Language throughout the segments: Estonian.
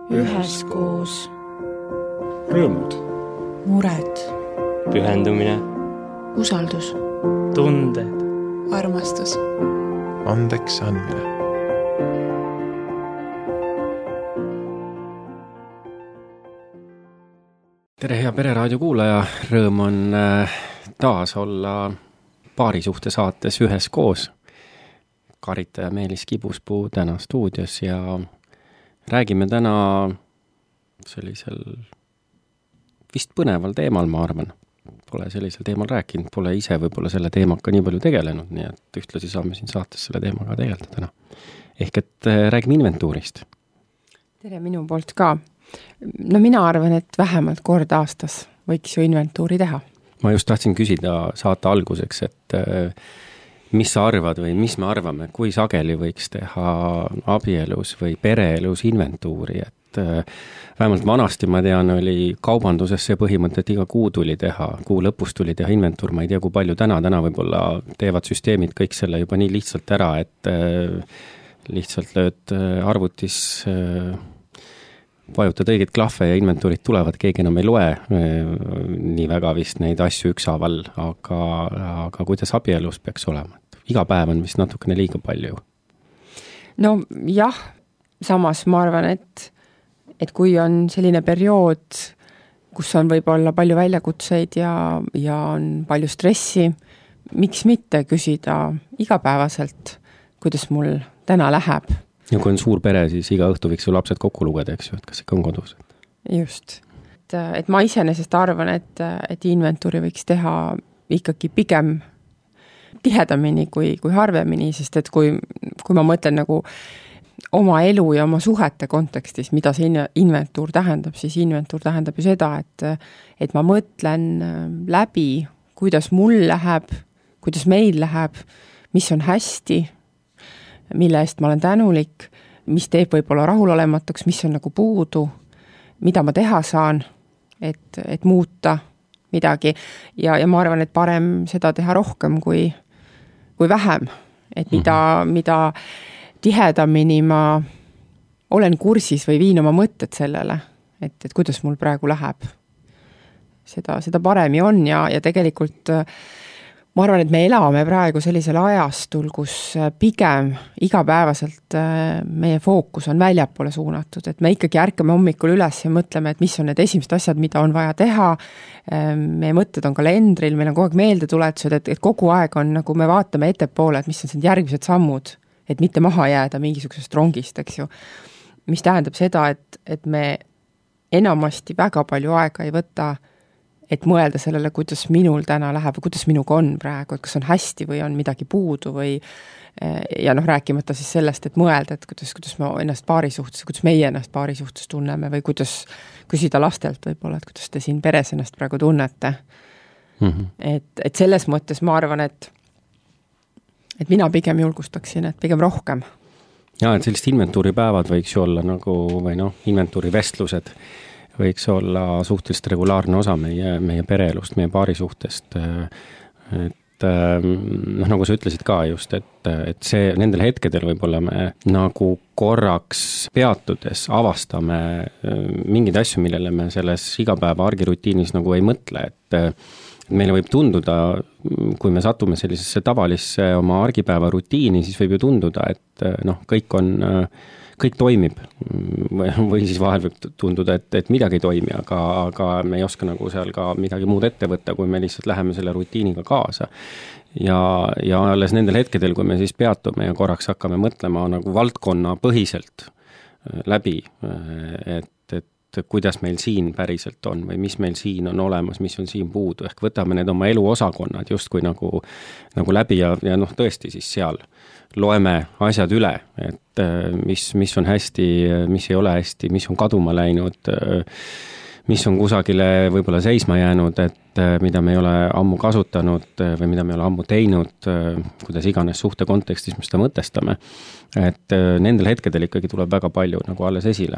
üheskoos. Rõõmud. Mured. Pühendumine. Usaldus. Tunded. Armastus. Andeks andmine. Tere, hea Pereraadio kuulaja, rõõm on taas olla paarisuhte saates üheskoos. Karita ja Meelis Kibuspuu täna stuudios ja räägime täna sellisel vist põneval teemal, ma arvan. Pole sellisel teemal rääkinud, pole ise võib-olla selle teemaga nii palju tegelenud, nii et ühtlasi saame siin saates selle teemaga tegeleda täna. Ehk et räägime inventuurist. Tere minu poolt ka. No mina arvan, et vähemalt kord aastas võiks ju inventuuri teha. Ma just tahtsin küsida saate alguseks, et mis sa arvad või mis me arvame, kui sageli võiks teha abielus või pereelus inventuuri, et vähemalt vanasti ma tean, oli kaubanduses see põhimõte, et iga kuu tuli teha, kuu lõpus tuli teha inventuur, ma ei tea, kui palju täna võib-olla teevad süsteemid kõik selle juba nii lihtsalt ära, et lihtsalt lööd arvutis vajutad õiged klahve ja inventuurid tulevad, keegi enam ei loe nii väga vist neid asju ükshaaval, aga kuidas abielus peaks olema? Iga päev on vist natukene liiga palju. No jah, samas ma arvan, et kui on selline periood, kus on võib-olla palju väljakutseid ja on palju stressi, miks mitte küsida igapäevaselt, kuidas mul täna läheb? Ja kui on suur pere, siis iga õhtu võiks ju lapsed kokku lugeda, eks ju, et kas ikka on kodus? Just. Et ma iseenesest arvan, et inventuuri võiks teha ikkagi pigem tihedamini kui harvemini, sest et kui ma mõtlen nagu oma elu ja oma suhete kontekstis, mida see inventuur tähendab, siis inventuur tähendab ju seda, et ma mõtlen läbi, kuidas mul läheb, kuidas meil läheb, mis on hästi, mille eest ma olen tänulik, mis teeb võib-olla rahulolematuks, mis on nagu puudu, mida ma teha saan, et muuta midagi. Ja ma arvan, et parem seda teha rohkem kui vähem. Et mida tihedamini ma olen kursis või viin oma mõtted sellele, et kuidas mul praegu läheb. Seda paremi on ja tegelikult ma arvan, et me elame praegu sellisel ajastul, kus pigem igapäevaselt meie fookus on väljapoole suunatud, et me ikkagi ärkame hommikul üles ja mõtleme, et mis on need esimesed asjad, mida on vaja teha. Meie mõtted on kalendril, meil on kogu aeg meeldetuletused, et kogu aeg on, nagu me vaatame ettepoole, et mis on need järgmised sammud, et mitte maha jääda mingisugusest rongist, eks ju. Mis tähendab seda, et me enamasti väga palju aega ei võta, et mõelda sellele, kuidas minul täna läheb või kuidas minuga on praegu, et kas on hästi või on midagi puudu või ja rääkimata siis sellest, et mõelda, et kuidas me ennast paarisuhtes, kuidas meie ennast paarisuhtes tunneme või kuidas küsida lastelt võib-olla, et kuidas te siin peres ennast praegu tunnete. Mm-hmm. Et selles mõttes ma arvan, et mina pigem julgustaksin, et pigem rohkem. Ja, et sellist inventuuripäevad võiks ju olla nagu, või inventuurivestlused võiks olla suhteliselt regulaarne osa meie pereelust, meie paarisuhtest. Et nagu sa ütlesid ka just, et see nendel hetkedel võib-olla me nagu korraks peatudes avastame mingeid asju, millele me selles igapäeva argirutiinis nagu ei mõtle, et meile võib tunduda, kui me satume sellisesse tavalisse oma argipäeva rutiini, siis võib ju tunduda, et kõik toimib või siis vahel võib tunduda, et midagi ei toimi, aga me ei oska nagu seal ka midagi muud ette võtta, kui me lihtsalt läheme selle rutiiniga kaasa. Ja alles nendel hetkedel, kui me siis peatume ja korraks hakkame mõtlema nagu valdkonna põhiselt läbi, et kuidas meil siin päriselt on või mis meil siin on olemas, mis on siin puudu, ehk võtame need oma elu osakonnad justkui nagu läbi ja tõesti siis seal loeme asjad üle, et mis on hästi, mis ei ole hästi, mis on kaduma läinud, mis on kusagile võib-olla seisma jäänud, et mida me ei ole ammu kasutanud või mida me ei ole ammu teinud, kuidas iganes suhte kontekstis me seda mõtestame. Et nendel hetkedel ikkagi tuleb väga palju nagu alles esile.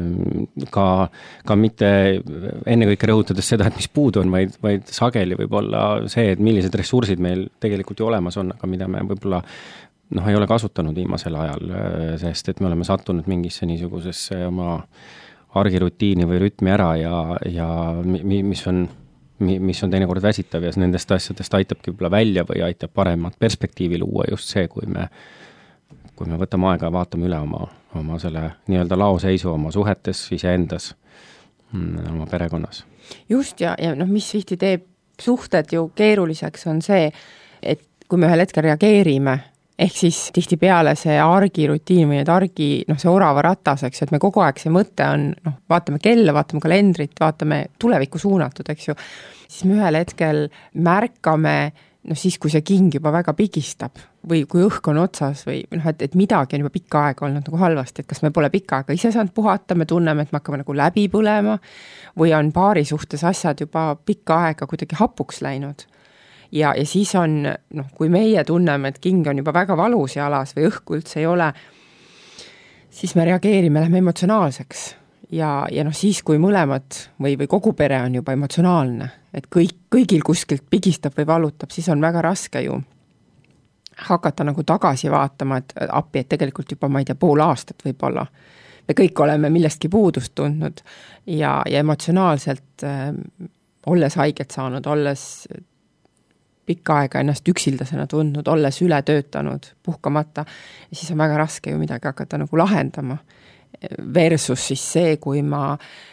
Ka mitte ennekõike rõhutades seda, et mis puudu on, vaid sageli võib olla see, et millised ressursid meil tegelikult ju olemas on, aga mida me võib-olla ei ole kasutanud viimasel ajal, sest et me oleme sattunud mingisse niisugusesse oma argirutiini või rütmi ära ja mis on teinekord väsitav ja nendest asjadest aitabki võib-olla välja või aitab paremat perspektiivi luua just see, kui me võtame aega ja vaatame üle oma selle nii-öelda laoseisu oma suhetes, iseendas, oma perekonnas. Just ja mis tihti teeb suhted ju keeruliseks on see, et kui me ühel hetkel reageerime, ehk siis tihtipeale see argirutiin või see orava ratas, eks ju, et me kogu aeg see mõte on, vaatame kella, vaatame kalendrit, vaatame tulevikku suunatud, eks ju, siis me ühel hetkel märkame, siis kui see king juba väga pigistab või kui õhk on otsas või et midagi on juba pikka aega olnud nagu halvasti, et kas me pole pikka aega ise saanud puhata, me tunneme, et me hakkame nagu läbi põlema või on paari suhtes asjad juba pikka aega kuidagi hapuks läinud. Ja siis on, kui meie tunneme, et king on juba väga valus jalas või õhku üldse ei ole, siis me reageerime, lähme emotsionaalseks. Ja siis, kui mõlemad või kogu pere on juba emotsionaalne, et kõigil kuskilt pigistab või valutab, siis on väga raske ju hakata nagu tagasi vaatama, et appi, et tegelikult juba, ma ei tea, pool aastat võib-olla. Me kõik oleme millestki puudust tundnud ja emotsionaalselt olles haiget saanud, olles pikka aega ennast üksildasena tundnud, olles üle töötanud, puhkamata, ja siis on väga raske ju midagi hakata nagu lahendama. Versus siis see, kui ma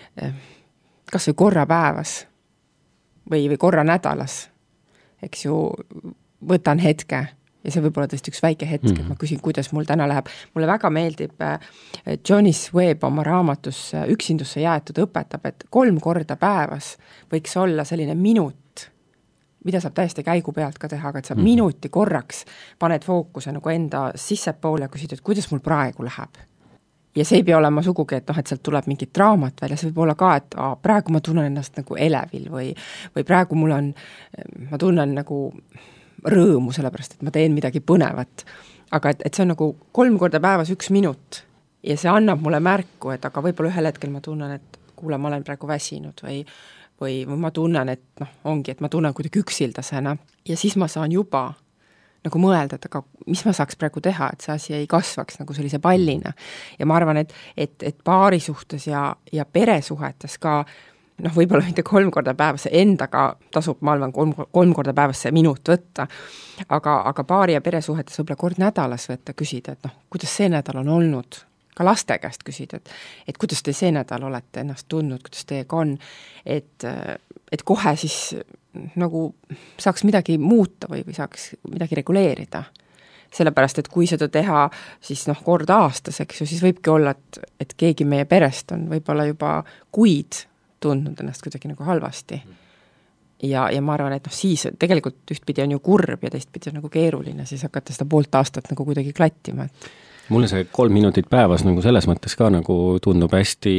kas või korra päevas või korra nädalas, eks ju, võtan hetke ja see võib olla tõesti üks väike hetk, et ma küsin, kuidas mul täna läheb. Mulle väga meeldib, Jonis Webb oma raamatus Üksindusse jäetud õpetab, et 3 korda päevas võiks olla selline minut, mida saab täiesti käigu pealt ka teha, aga et sa minuti korraks paned fookuse nagu enda sissepoole ja küsid, et kuidas mul praegu läheb. Ja see ei pea olema sugugi, et sealt tuleb mingit draamat välja, see võib olla ka, et praegu ma tunnen ennast nagu elevil või praegu ma tunnen nagu rõõmu, sellepärast, et ma teen midagi põnevat. Aga et see on nagu 3 korda päevas 1 minut ja see annab mulle märku, et aga võib-olla ühel hetkel ma tunnen, et kuule, ma olen praegu väsinud või ma tunnen, et ongi, et ma tunnen kuidagi üksildasena ja siis ma saan juba nagu mõelda, et aga mis ma saaks praegu teha, et see asi ei kasvaks nagu sellise pallina. Ja ma arvan, et paari suhtes ja peresuhetes ka võib-olla mitte 3 korda päevas, endaga tasub, ma arvan, 3 korda päevas see minut võtta, aga paari ja peresuhetes võib-olla kord nädalas võtta, küsida, et kuidas see nädal on olnud, ka laste käest küsida, et kuidas te see nädal olete ennast tundnud, kuidas teiega on, et kohe siis nagu saaks midagi muuta või saaks midagi reguleerida. Sellepärast, et kui seda teha siis kord aastas, eks ju, siis võibki olla, et keegi meie perest on võib-olla juba kuid tundnud ennast kuidagi nagu halvasti. Ja ma arvan, et siis tegelikult ühtpidi on ju kurb ja teistpidi on nagu keeruline, siis hakata seda poolt aastat nagu kuidagi klattima. Mulle see 3 minutit päevas nagu selles mõttes ka nagu tundub hästi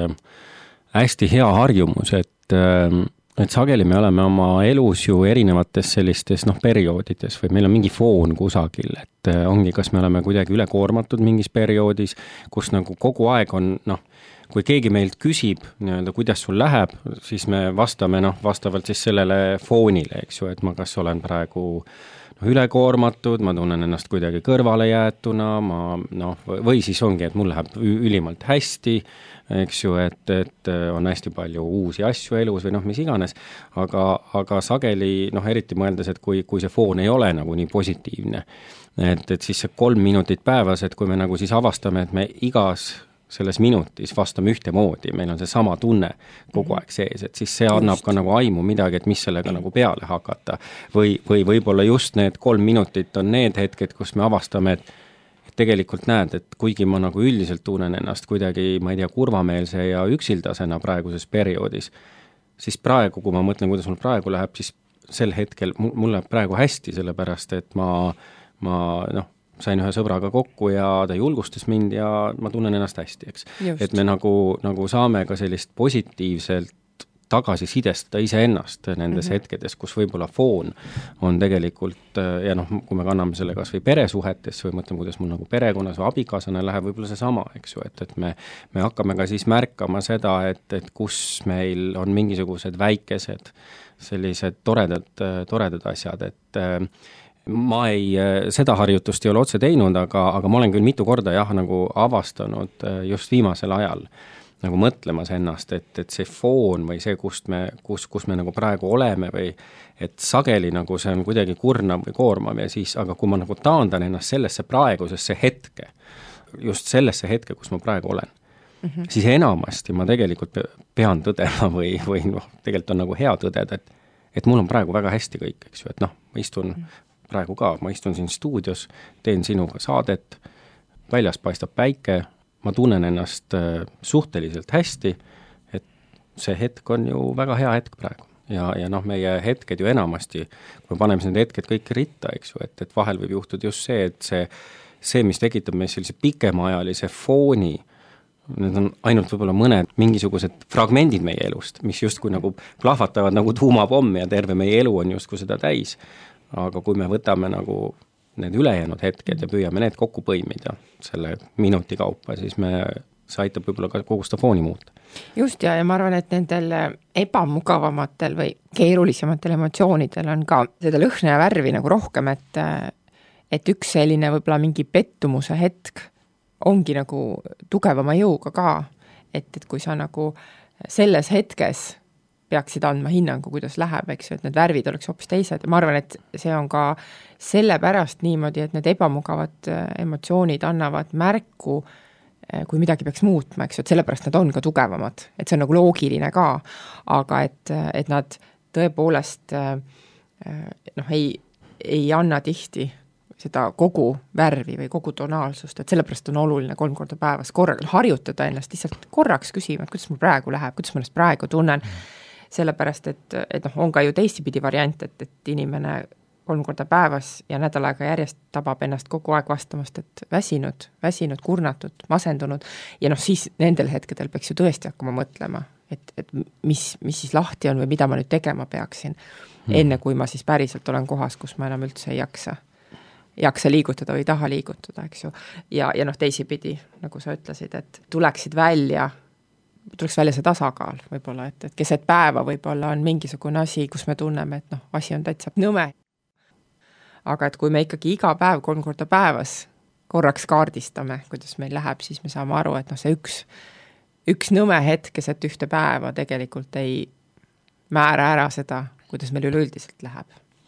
hea harjumus, et sageli me oleme oma elus ju erinevates sellistes perioodides või meil on mingi foon kusagil, et ongi, kas me oleme kuidagi ülekoormatud mingis perioodis, kus nagu kogu aeg on, kui keegi meilt küsib, kuidas sul läheb, siis me vastame vastavalt siis sellele foonile, eks ju, et ma kas olen praegu ülekoormatud, ma tunnen ennast kuidagi kõrvale jäetuna, või siis ongi, et mul läheb ülimalt hästi, eks ju, et on hästi palju uusi asju elus või mis iganes, aga sageli, eriti mõeldes, et kui see foon ei ole nagu nii positiivne, et siis see 3 minutit päevas, et kui me nagu siis avastame, et me igas selles minutis vastame ühtemoodi, meil on see sama tunne kogu aeg sees, et siis see annab ka nagu aimu midagi, et mis sellega nagu peale hakata. Või võib-olla just need 3 minutit on need hetked, kus me avastame, et tegelikult näed, et kuigi ma nagu üldiselt tunnen ennast kuidagi, ma ei tea, kurvameelse ja üksildasena praeguses perioodis, siis praegu, kui ma mõtlen, kuidas mul praegu läheb, siis sel hetkel mul läheb praegu hästi, sellepärast et ma sain ühe sõbraga kokku ja ta julgustas mind ja ma tunnen ennast hästi, eks. Just. Et me nagu saame ka sellist positiivselt tagasisidestada iseennast nendes hetkedes, kus võib-olla foon on tegelikult, ja kui me kanname selle kas või peresuhetes või mõtleme, kuidas mul nagu perekonnas või abikaasana läheb, võib-olla see sama, eks ju, et me hakkame ka siis märkama seda, et kus meil on mingisugused väikesed sellised toredad asjad, ma seda harjutust ei ole otse teinud, aga ma olen küll mitu korda nagu avastanud just viimasel ajal nagu mõtlemas ennast, et see foon või see, kus me nagu praegu oleme või et sageli nagu see on kuidagi kurnav või koormav ja siis, aga kui ma nagu taandan ennast sellesse praegusesse hetke, just sellesse hetke, kus ma praegu olen, siis enamasti ma tegelikult pean tõdema või tegelikult on nagu hea tõdeda, et mul on praegu väga hästi kõik, eks ju, et ma istun praegu ka, ma istun siin stuudios, teen sinuga saadet, väljas paistab päike, ma tunnen ennast suhteliselt hästi, et see hetk on ju väga hea hetk praegu. Ja meie hetked ju enamasti, kui me paneme need hetked kõik ritta, eks ju, et vahel võib juhtuda just see, et see, mis tekitab meil sellise pikemaajalise fooni, need on ainult võib-olla mõned mingisugused fragmendid meie elust, mis justkui nagu plahvatavad nagu tuumapomm ja terve meie elu on justkui seda täis. Aga kui me võtame nagu need ülejäänud hetked ja püüame need kokku põimida selle minuti kaupa, siis see aitab võib-olla ka kogu seda fooni muuta. Just ja ma arvan, et nendel ebamugavamatel või keerulisematel emotsioonidel on ka seda lõhna ja värvi nagu rohkem, et üks selline võib-olla mingi pettumuse hetk ongi nagu tugevama jõuga ka, et kui sa nagu selles hetkes peaksid andma hinnangu, kuidas läheb, eks ju, et need värvid oleks hoopis teised ja ma arvan, et see on ka sellepärast niimoodi, et need ebamugavad emotsioonid annavad märku, kui midagi peaks muutma, eks ju, et sellepärast nad on ka tugevamad, et see on nagu loogiline ka, aga et nad tõepoolest ei anna tihti seda kogu värvi või kogu tonaalsust, et sellepärast on oluline 3 korda päevas harjutada ennast lihtsalt korraks küsima, et kuidas mul praegu läheb, kuidas ma ennast praegu tunnen, sellepärast, et on ka ju teistpidi variant, et inimene 3 korda päevas ja nädal aega järjest tabab ennast kogu aeg vastamast, et väsinud, kurnatud, masendunud ja siis nendel hetkedel peaks ju tõesti hakkama mõtlema, et mis siis lahti on või mida ma nüüd tegema peaksin, enne kui ma siis päriselt olen kohas, kus ma enam üldse ei jaksa liigutada või taha liigutada, eks ju. Ja teisipidi, nagu sa ütlesid, et tuleks välja see tasakaal võib-olla, et keset päeva võib-olla on mingisugune asi, kus me tunneme, et asi on täitsa nõme. Aga et kui me ikkagi iga päev 3 korda päevas korraks kaardistame, kuidas meil läheb, siis me saame aru, et see üks nõme hetk keset ühte päeva tegelikult ei määra ära seda, kuidas meil üleüldiselt läheb.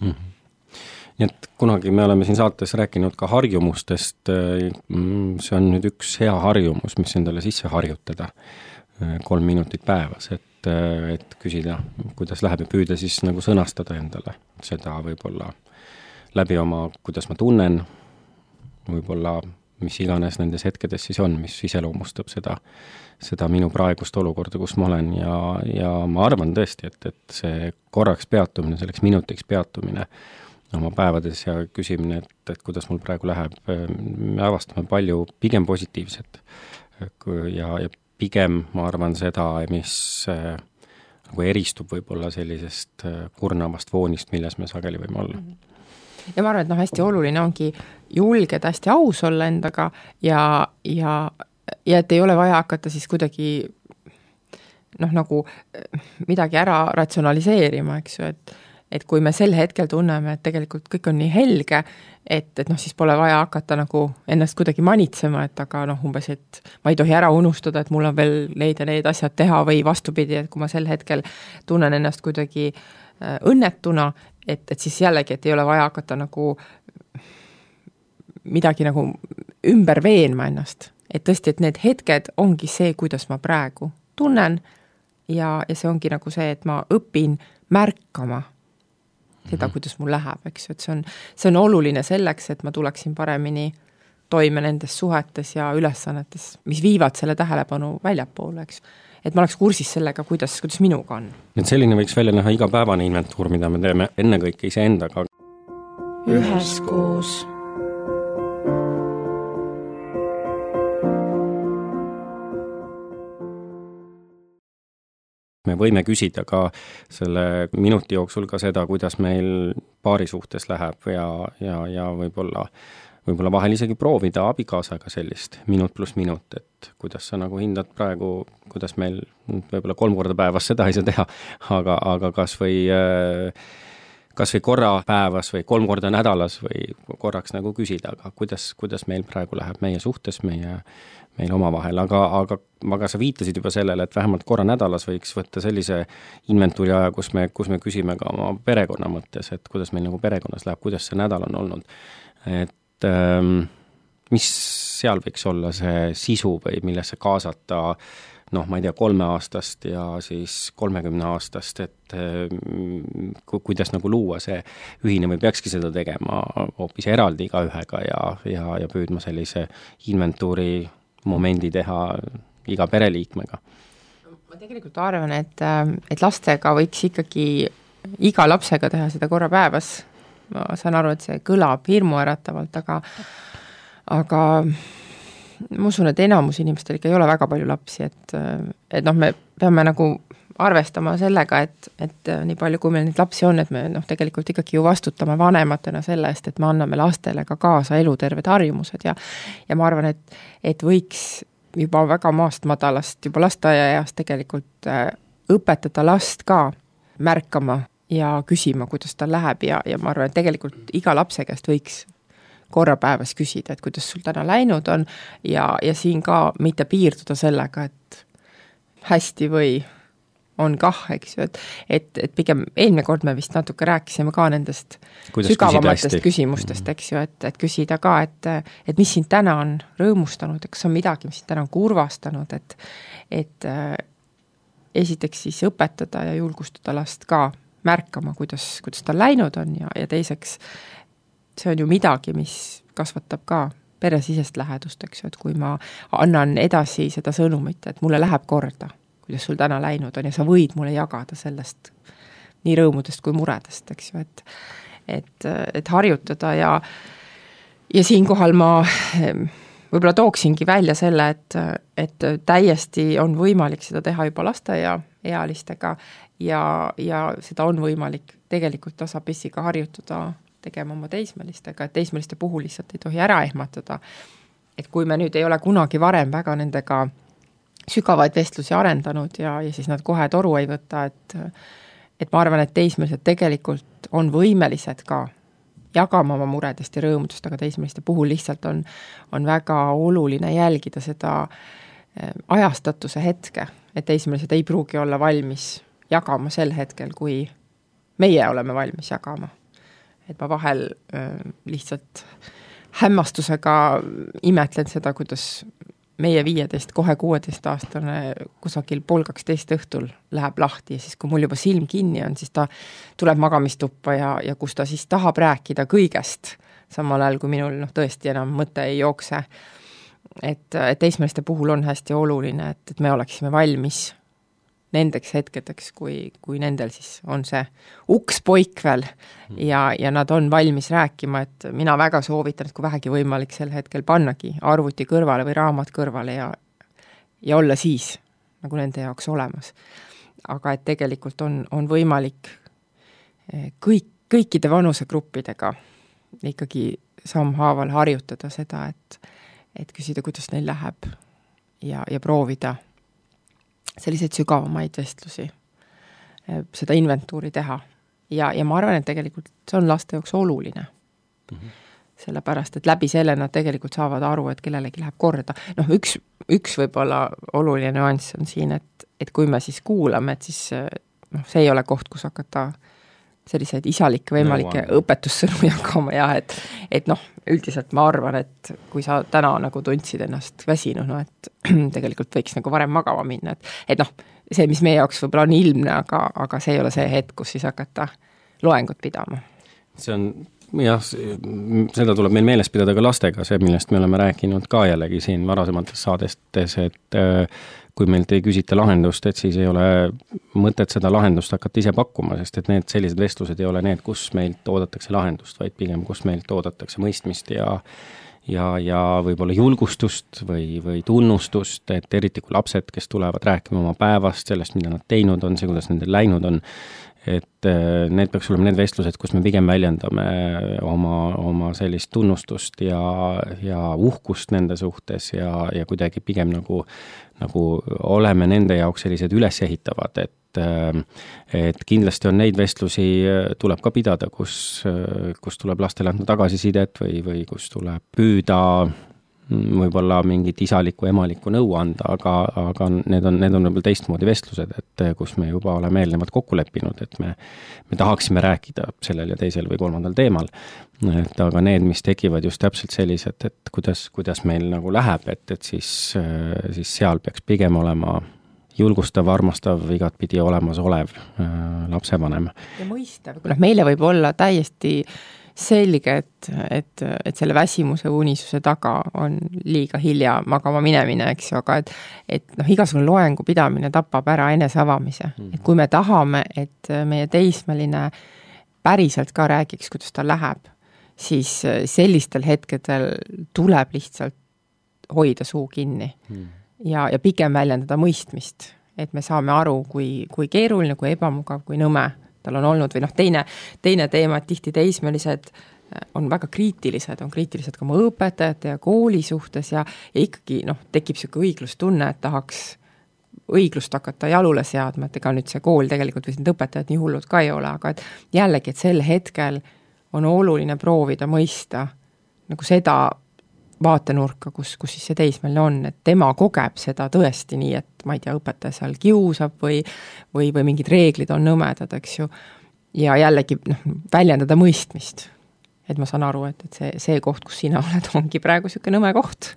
Nii et kunagi me oleme siin saates rääkinud ka harjumustest, see on nüüd üks hea harjumus, mis endale sisse harjutada 3 minutit päevas, et küsida, kuidas läheb ja püüda siis nagu sõnastada endale seda võib-olla läbi oma, kuidas ma tunnen, võib-olla mis iganes nendes hetkedes siis on, mis iseloomustab seda minu praegust olukorda, kus ma olen ja ma arvan tõesti, et see korraks peatumine, selleks minutiks peatumine oma päevades ja küsimine, et kuidas mul praegu läheb, me avastame palju pigem positiivset ja pigem ma arvan seda, mis nagu eristub võib-olla sellisest kurnavast foonist, milles me sageli võime olla. Ja ma arvan, et hästi oluline ongi julged hästi aus olla endaga ja et ei ole vaja hakata siis kuidagi nagu midagi ära ratsionaliseerima, eks ju, et kui me sel hetkel tunneme, et tegelikult kõik on nii helge, et siis pole vaja hakata nagu ennast kuidagi manitsema, et aga umbes, et ma ei tohi ära unustada, et mul on veel need ja need asjad teha või vastupidi, et kui ma sel hetkel tunnen ennast kuidagi õnnetuna, et siis jällegi, et ei ole vaja hakata nagu midagi nagu ümber veenma ennast. Et tõesti, et need hetked ongi see, kuidas ma praegu tunnen ja see ongi nagu see, et ma õpin märkama seda, kuidas mul läheb, eks ju, et see on oluline selleks, et ma tuleksin paremini toime nendes suhetes ja ülesannetes, mis viivad selle tähelepanu väljapoole, eks. Et ma oleks kursis sellega, kuidas minuga on. Et selline võiks välja näha igapäevane inventuur, mida me teeme ennekõike iseendaga. Üheskoos. Me võime küsida ka selle minuti jooksul ka seda, kuidas meil paari suhtes läheb ja võib-olla vahel isegi proovida abikaasaga sellist minut pluss minut, et kuidas sa nagu hindad praegu, kuidas meil võib-olla 3 korda päevas seda ei saa teha, aga kas või kas või korra päevas või 3 korda nädalas või korraks nagu küsida, aga kuidas meil praegu läheb meie suhtes, meil omavahel, aga sa viitasid juba sellele, et vähemalt korra nädalas võiks võtta sellise inventuuri aja, kus me küsime ka oma perekonna mõttes, et kuidas meil nagu perekonnas läheb, kuidas see nädal on olnud. Et mis seal võiks olla see sisu või millesse kaasata ma ei tea, 3-aastast ja siis 30-aastast, et kuidas nagu luua see ühine või peakski seda tegema hoopis eraldi igaühega ja püüdma sellise inventuuri momendi teha iga pereliikmega. Ma tegelikult arvan, et lastega võiks ikkagi iga lapsega teha seda korra päevas. Ma saan aru, et see kõlab hirmuäratavalt, aga ma usun, et enamus inimestel ikka ei ole väga palju lapsi, et me peame nagu arvestama sellega, et nii palju, kui meil neid lapsi on, et me tegelikult ikkagi ju vastutame vanematena selle eest, et me anname lastele ka kaasa eluterved harjumused ja ma arvan, et võiks juba väga maast madalast, juba lasteaiaeas tegelikult õpetada last ka märkama ja küsima, kuidas tal läheb ja ma arvan, et tegelikult iga lapse käest võiks korra päevas küsida, et kuidas sul täna läinud on ja siin ka mitte piirduda sellega, et hästi või on kah, eks ju, et pigem eelmine kord me vist natuke rääkisime ka nendest sügavamatest küsimustest, eks ju, et küsida ka, et mis sind täna on rõõmustanud, kas on midagi, mis sind täna on kurvastanud, et esiteks siis õpetada ja julgustada last ka märkama, kuidas tal läinud on ja teiseks see on ju midagi, mis kasvatab ka peresisest lähedust, eks ju, et kui ma annan edasi seda sõnumit, et mulle läheb korda, kuidas sul täna läinud on ja sa võid mulle jagada sellest nii rõõmudest kui muredest, eks ju, et harjutada ja siinkohal ma võib-olla tooksingi välja selle, et täiesti on võimalik seda teha juba lasteaiaealistega ja seda on võimalik tegelikult tasapisi ka harjutada tegema oma teismelistega, et teismeliste puhul lihtsalt ei tohi ära ehmatada. Et kui me nüüd ei ole kunagi varem väga nendega sügavaid vestlusi arendanud ja siis nad kohe toru ei võta, et ma arvan, et teismelised tegelikult on võimelised ka jagama oma muredest ja rõõmudest, aga teismeliste puhul lihtsalt on väga oluline jälgida seda ajastatuse hetke, et teismelised ei pruugi olla valmis jagama sel hetkel, kui meie oleme valmis jagama. Et ma vahel lihtsalt hämmastusega imetlen seda, kuidas meie 15, kohe 16-aastane kusagil 11:30 õhtul läheb lahti ja siis, kui mul juba silm kinni on, siis ta tuleb magamistuppa ja kus ta siis tahab rääkida kõigest, samal ajal kui minul tõesti enam mõte ei jookse. Et teismeliste puhul on hästi oluline, et me oleksime valmis nendeks hetkedeks, kui nendel siis on see uks poik veel ja nad on valmis rääkima, et mina väga soovitan, et kui vähegi võimalik sel hetkel pannagi arvuti kõrvale või raamat kõrvale ja olla siis nagu nende jaoks olemas. Aga et tegelikult on võimalik kõikide vanusegruppidega ikkagi sammhaaval harjutada seda, et küsida, kuidas neil läheb ja proovida selliseid sügavamaid vestlusi, seda inventuuri teha. Ja ma arvan, et tegelikult see on laste jaoks oluline. Sellepärast, et läbi selle nad tegelikult saavad aru, et kellelegi läheb korda. Üks võib-olla oluline nüanss on siin, et kui me siis kuulame, et siis see ei ole koht, kus hakata selliseid isalikke võimalikke õpetussõnu jagama ja et üldiselt ma arvan, et kui sa täna nagu tundsid ennast väsinuna, et tegelikult võiks nagu varem magama minna, et see, mis meie jaoks võib-olla on ilmne, aga see ei ole see hetk, kus siis hakata loengut pidama. See on, jah, seda tuleb meil meeles pidada ka lastega, see, millest me oleme rääkinud ka jällegi siin varasemates saadestes, et kui meilt ei küsita lahendust, et siis ei ole mõtet seda lahendust hakata ise pakkuma, sest et need sellised vestlused ei ole need, kus meilt oodatakse lahendust, vaid pigem kus meilt oodatakse mõistmist ja võib-olla julgustust või tunnustust, et eriti kui lapsed, kes tulevad rääkima oma päevast, sellest, mida nad teinud on, see, kuidas nendel läinud on, et need peaks olema need vestlused, kus me pigem väljendame oma sellist tunnustust ja uhkust nende suhtes ja kuidagi pigem nagu oleme nende jaoks sellised ülesehitavad, et kindlasti on neid vestlusi, tuleb ka pidada, kus tuleb lastele anda tagasisidet või kus tuleb püüda võib-olla mingit isalikku, emalikku nõu anda, aga need on võib-olla teistmoodi vestlused, et kus me juba oleme eelnevalt kokku leppinud, et me tahaksime rääkida sellel ja teisel või kolmandal teemal. Et aga need, mis tekivad just täpselt sellised, et kuidas meil nagu läheb, et siis seal peaks pigem olema julgustav, armastav, igatpidi olemasolev lapsevanem. Ja mõistav, kui meile võib olla täiesti selge, et selle väsimuse unisuse taga on liiga hilja magama minemine, eks ju, aga et igasugune loengu pidamine tapab ära eneseavamise. Et kui me tahame, et meie teismeline päriselt ka räägiks, kuidas ta läheb, siis sellistel hetkedel tuleb lihtsalt hoida suu kinni ja pigem väljendada mõistmist, et me saame aru, kui keeruline, kui ebamugav, kui nõme tal on olnud, või teine teema, et tihti teismelised on väga kriitilised, on kriitilised ka oma õpetajate ja kooli suhtes ja ikkagi tekib selline õiglustunne, et tahaks õiglust hakata jalule seadma, et ega nüüd see kool tegelikult või need õpetajad nii hullud ka ei ole, aga et jällegi, et sel hetkel on oluline proovida mõista nagu seda vaatenurka, kus siis see teismeline on, et tema kogeb seda tõesti nii, et ma ei tea, õpetaja seal kiusab või mingid reeglid on nõmedad, eks ju, ja jällegi väljendada mõistmist. Et ma saan aru, et see koht, kus sina oled, ongi praegu selline nõme koht.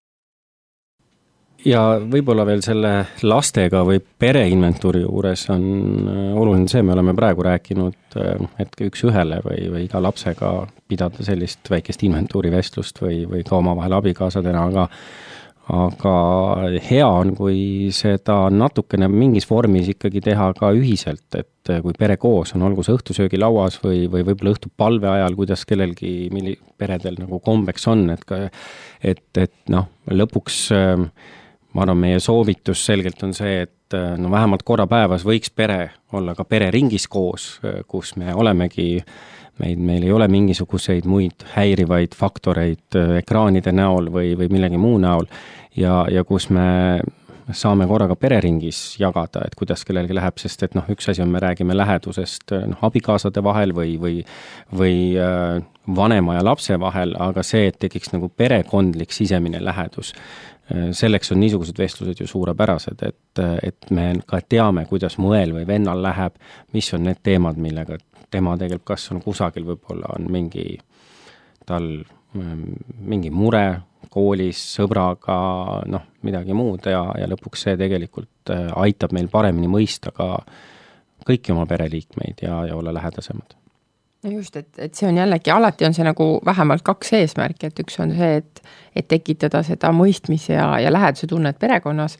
Ja võib-olla veel selle lastega või pereinventuuri juures on oluline see, me oleme praegu rääkinud, et üks ühele või iga lapsega pidada sellist väikest inventuurivestlust või ka omavahel abikaasadena, aga hea on, kui seda natukene mingis vormis ikkagi teha ka ühiselt, et kui pere koos on, olgu see õhtusöögi lauas või võib-olla õhtupalve ajal, kuidas kellelgi peredel nagu kombeks on, et lõpuks ma arvan, meie soovitus selgelt on see, et vähemalt korra päevas võiks pere olla ka pereringis koos, kus me olemegi, meil ei ole mingisuguseid muid häirivaid faktoreid ekraanide näol või millegi muu näol ja kus me saame korraga pereringis jagada, et kuidas kellelgi läheb, sest et üks asi on, me räägime lähedusest abikaasade vahel või vanema ja lapse vahel, aga see, et tekiks nagu perekondlik sisemine lähedus, selleks on niisugused vestlused ju suurepärased, et me ka teame, kuidas mõel või vennal läheb, mis on need teemad, millega tema tegelikult kas on kusagil, võib-olla on mingi mure koolis, sõbraga, midagi muud ja lõpuks see tegelikult aitab meil paremini mõista ka kõiki oma pereliikmeid ja olla lähedasemad. No just, et see on jällegi, alati on see nagu vähemalt kaks eesmärki, et üks on see, et tekitada seda mõistmise ja läheduse tunnet perekonnas,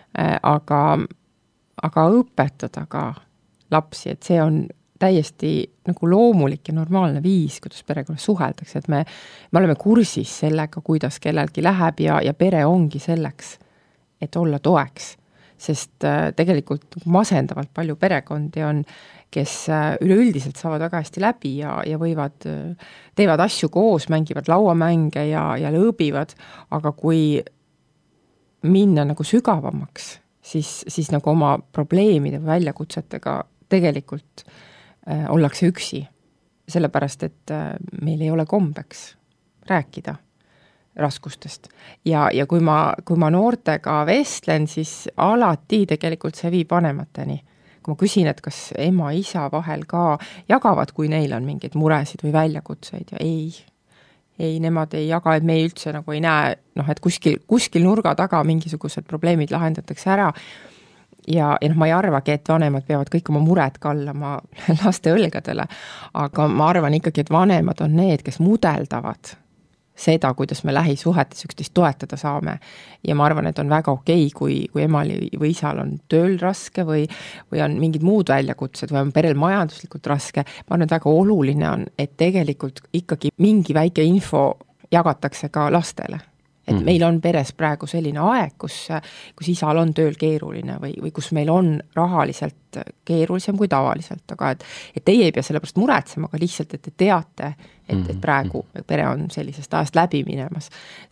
aga õpetada ka lapsi, et see on täiesti nagu loomulik ja normaalne viis, kuidas perekonnas suheldakse, et me oleme kursis sellega, kuidas kellelgi läheb ja pere ongi selleks, et olla toeks, sest tegelikult masendavalt palju perekondi on, kes üleüldiselt saavad väga hästi läbi ja teevad asju koos, mängivad lauamänge ja lõõbivad, aga kui minna nagu sügavamaks, siis nagu oma probleemide või väljakutsetega tegelikult ollakse üksi, sellepärast, et meil ei ole kombeks rääkida raskustest. Ja kui ma noortega vestlen, siis alati tegelikult see viib vanemateni. Kui ma küsin, et kas ema, isa vahel ka jagavad, kui neil on mingeid muresid või väljakutseid ja ei, nemad ei jaga, et me üldse nagu ei näe, et kuskil nurga taga mingisugused probleemid lahendatakse ära. Ja ma ei arvagi, et vanemad peavad kõik oma mured kallama laste õlgadele, aga ma arvan ikkagi, et vanemad on need, kes mudeldavad seda, kuidas me lähisuhetes üksteist toetada saame. Ja ma arvan, et on väga okei, kui emal või isal on tööl raske või on mingid muud väljakutsed või on perel majanduslikult raske. Ma arvan, et väga oluline on, et tegelikult ikkagi mingi väike info jagatakse ka lastele. Et meil on peres praegu selline aeg, kus isal on tööl keeruline või kus meil on rahaliselt keerulisem kui tavaliselt, aga et teie ei pea selle pärast muretsema, aga lihtsalt, et te teate, et praegu pere on sellisest ajast läbi minemas, sest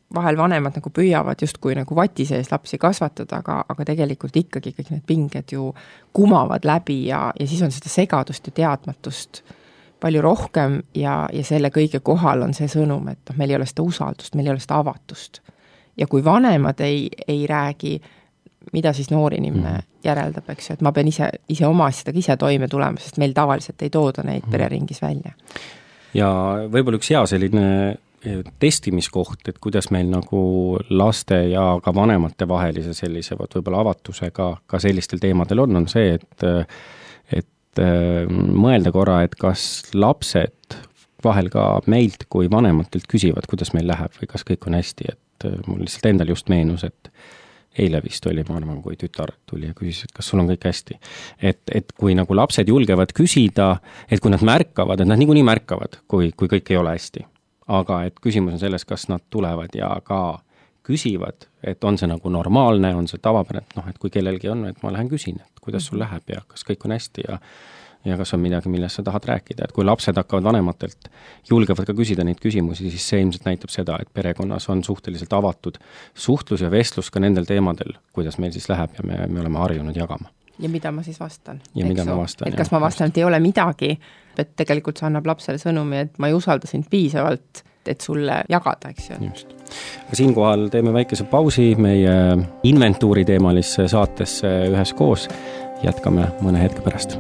vahel vanemad nagu püüavad justkui nagu vati sees lapsi kasvatada, aga tegelikult ikkagi kõik need pinged ju kumavad läbi ja siis on seda segadust ja teadmatust palju rohkem ja selle kõige kohal on see sõnum, et meil ei ole seda usaldust, meil ei ole seda avatust. Ja kui vanemad ei räägi, mida siis noor inimene järeldab, eks ju, et ma pean ise oma asjadega ise toime tulema, sest meil tavaliselt ei tooda neid pereringis välja. Ja võib-olla üks hea selline testimiskoht, et kuidas meil nagu laste ja ka vanemate vahelise sellise võib-olla avatusega ka sellistel teemadel on see, et mõelda korra, et kas lapsed vahel ka meilt kui vanematelt küsivad, kuidas meil läheb või kas kõik on hästi, et mul lihtsalt endal just meenus, et eile vist oli, ma arvan, kui tütar tuli ja küsis, et kas sul on kõik hästi. Et kui nagu lapsed julgevad küsida, et kui nad märkavad, et nad niikuinii märkavad, kui kõik ei ole hästi. Aga et küsimus on selles, kas nad tulevad ja ka küsivad, et on see nagu normaalne, on see tavapärane, et kui kellelgi on, et ma lähen küsin, et kuidas sul läheb ja kas kõik on hästi ja kas on midagi, millest sa tahad rääkida. Et kui lapsed hakkavad vanematelt, julgevad ka küsida neid küsimusi, siis see ilmselt näitab seda, et perekonnas on suhteliselt avatud suhtlus ja vestlus ka nendel teemadel, kuidas meil siis läheb ja me oleme harjunud jagama. Ja mida ma siis vastan? Ja mida ma vastan. Et kas ma vastan, et ei ole midagi, et tegelikult see annab lapsele sõnumi, et ma ei usalda sind piisavalt, et sulle jagada, eks ju. Just. Siinkohal teeme väikese pausi meie inventuuri teemalisse saatesse üheskoos. Jätkame mõne hetke pärast.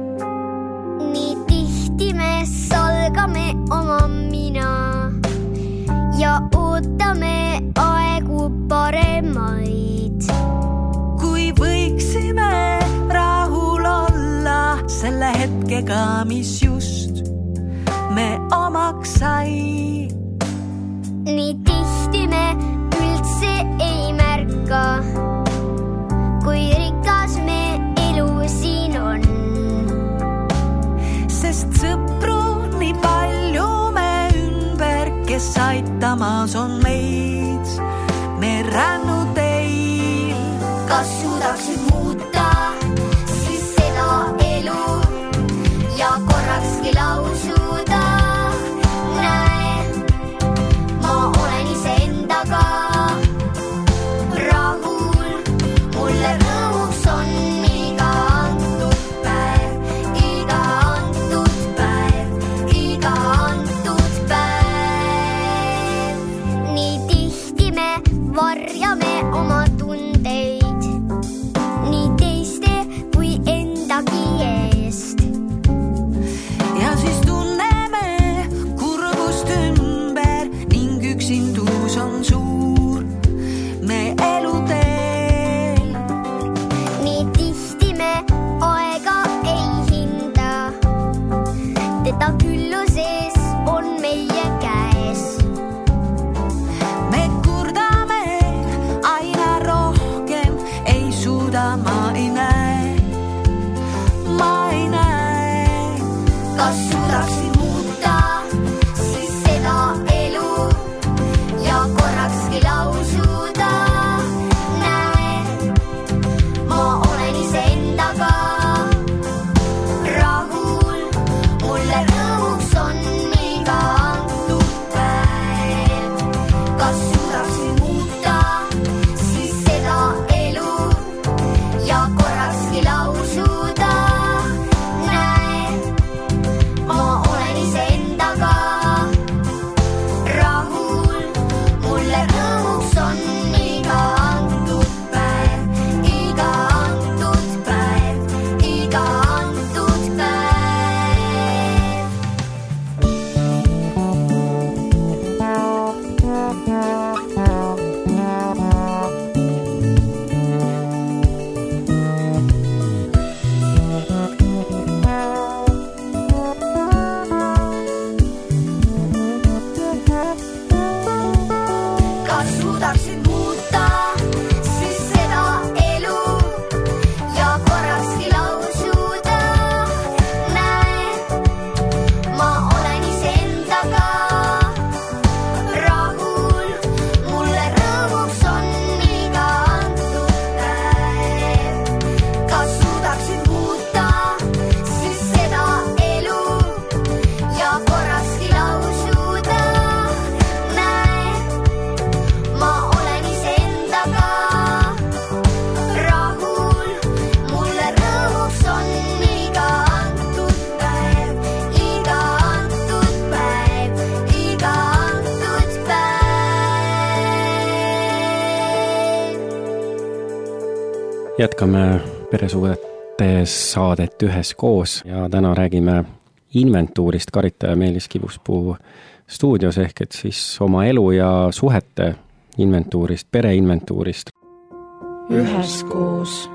Nii tihti me salgame oma mina ja ootame aegu paremaid. Kui võiksime rahul olla selle hetkega, mis just me omaks sai. Nii tihti me üldse ei märka, kui rikas me elu siin on. Sest sõpru nii palju me ümber, kes aitamas on meid, me rännu teil. Kas suudaksid muuta siis seda elu ja korrakski lausuda? Näe, ma olen iseendaga rahul, mulle rõõmuks on iga antud päev, iga antud päev, iga antud päev. Nii tihti me varjame oma tundeid, nii teiste kui endagi eest. Ja siis tunneme kurbust ümber ning üksindus on suur me eluteel. Nii tihti me aega ei hinda, teda külluses on meie käes. Me kurdame aina rohkem, ei suuda, ma ei näe, ma ei näe. Kas suudaksid muuta siis seda elu ja korrakski lausuda? Näe, ma olen iseendaga rahul, mulle rõõmuks on iga antud päev. Kas suudaksid muuta siis seda elu ja korrakski jätkame peresuhete saadet üheskoos ja täna räägime inventuurist Karita ja Meelis Kivuspuu stuudios ehk et siis oma elu ja suhete inventuurist, pereinventuurist. Üheskoos.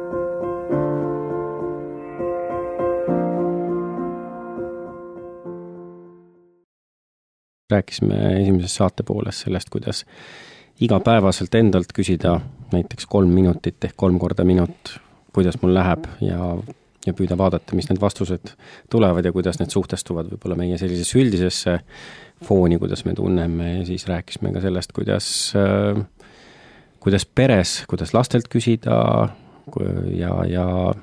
Rääkisime esimeses saate pooles sellest, kuidas igapäevaselt endalt küsida näiteks 3 minutit ehk 3 korda minut, kuidas mul läheb ja püüda vaadata, mis need vastused tulevad ja kuidas need suhtestuvad võib-olla meie sellisesse üldisesse fooni, kuidas me tunneme ja siis rääkisime ka sellest, kuidas peres, kuidas lastelt küsida ja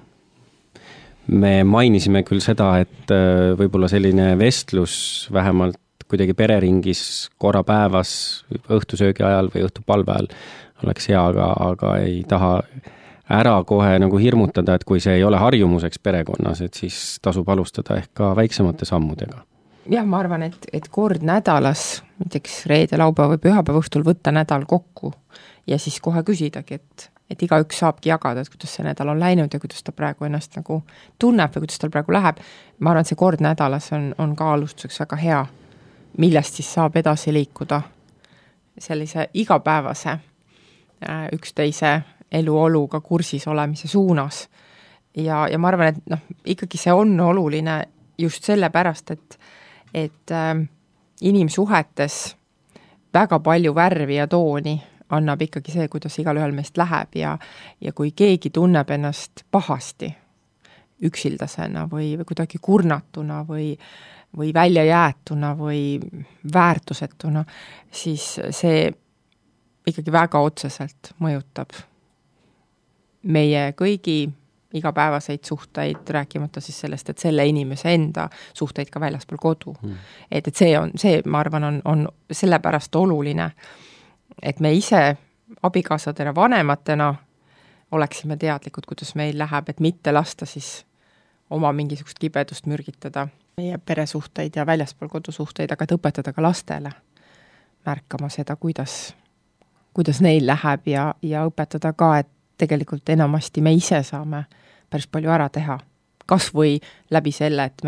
me mainisime küll seda, et võib-olla selline vestlus vähemalt kuidagi pereringis korra päevas õhtusöögi ajal või õhtupalve ajal oleks hea, aga ei taha ära kohe nagu hirmutada, et kui see ei ole harjumuseks perekonnas, et siis tasub alustada ehk ka väiksemate sammudega. Jah, ma arvan, et kord nädalas, näiteks reede, laupäeva või pühapäeva õhtul võtta nädal kokku ja siis kohe küsidagi, et igaüks saabki jagada, et kuidas see nädal on läinud ja kuidas ta praegu ennast nagu tunneb või kuidas tal praegu läheb. Ma arvan, et see kord nädalas on ka alustuseks väga hea, millest siis saab edasi liikuda sellise igapäevase üksteise eluoluga kursis olemise suunas. Ja ma arvan, et ikkagi see on oluline just sellepärast, et inimsuhetes väga palju värvi ja tooni annab ikkagi see, kuidas igalühel meist läheb ja kui keegi tunneb ennast pahasti üksildasena või kuidagi kurnatuna või väljajäetuna või väärtusetuna, siis see ikkagi väga otseselt mõjutab meie kõigi igapäevaseid suhteid, rääkimata siis sellest, et selle inimese enda suhteid ka väljaspool kodu. Et see, ma arvan, on sellepärast oluline, et me ise abikaasadena, vanematena oleksime teadlikud, kuidas meil läheb, et mitte lasta siis oma mingisugust kibedust mürgitada meie peresuhteid ja väljaspool kodusuhteid, aga et õpetada ka lastele märkama seda, kuidas neil läheb ja õpetada ka, et tegelikult enamasti me ise saame päris palju ära teha. Kas või läbi selle, et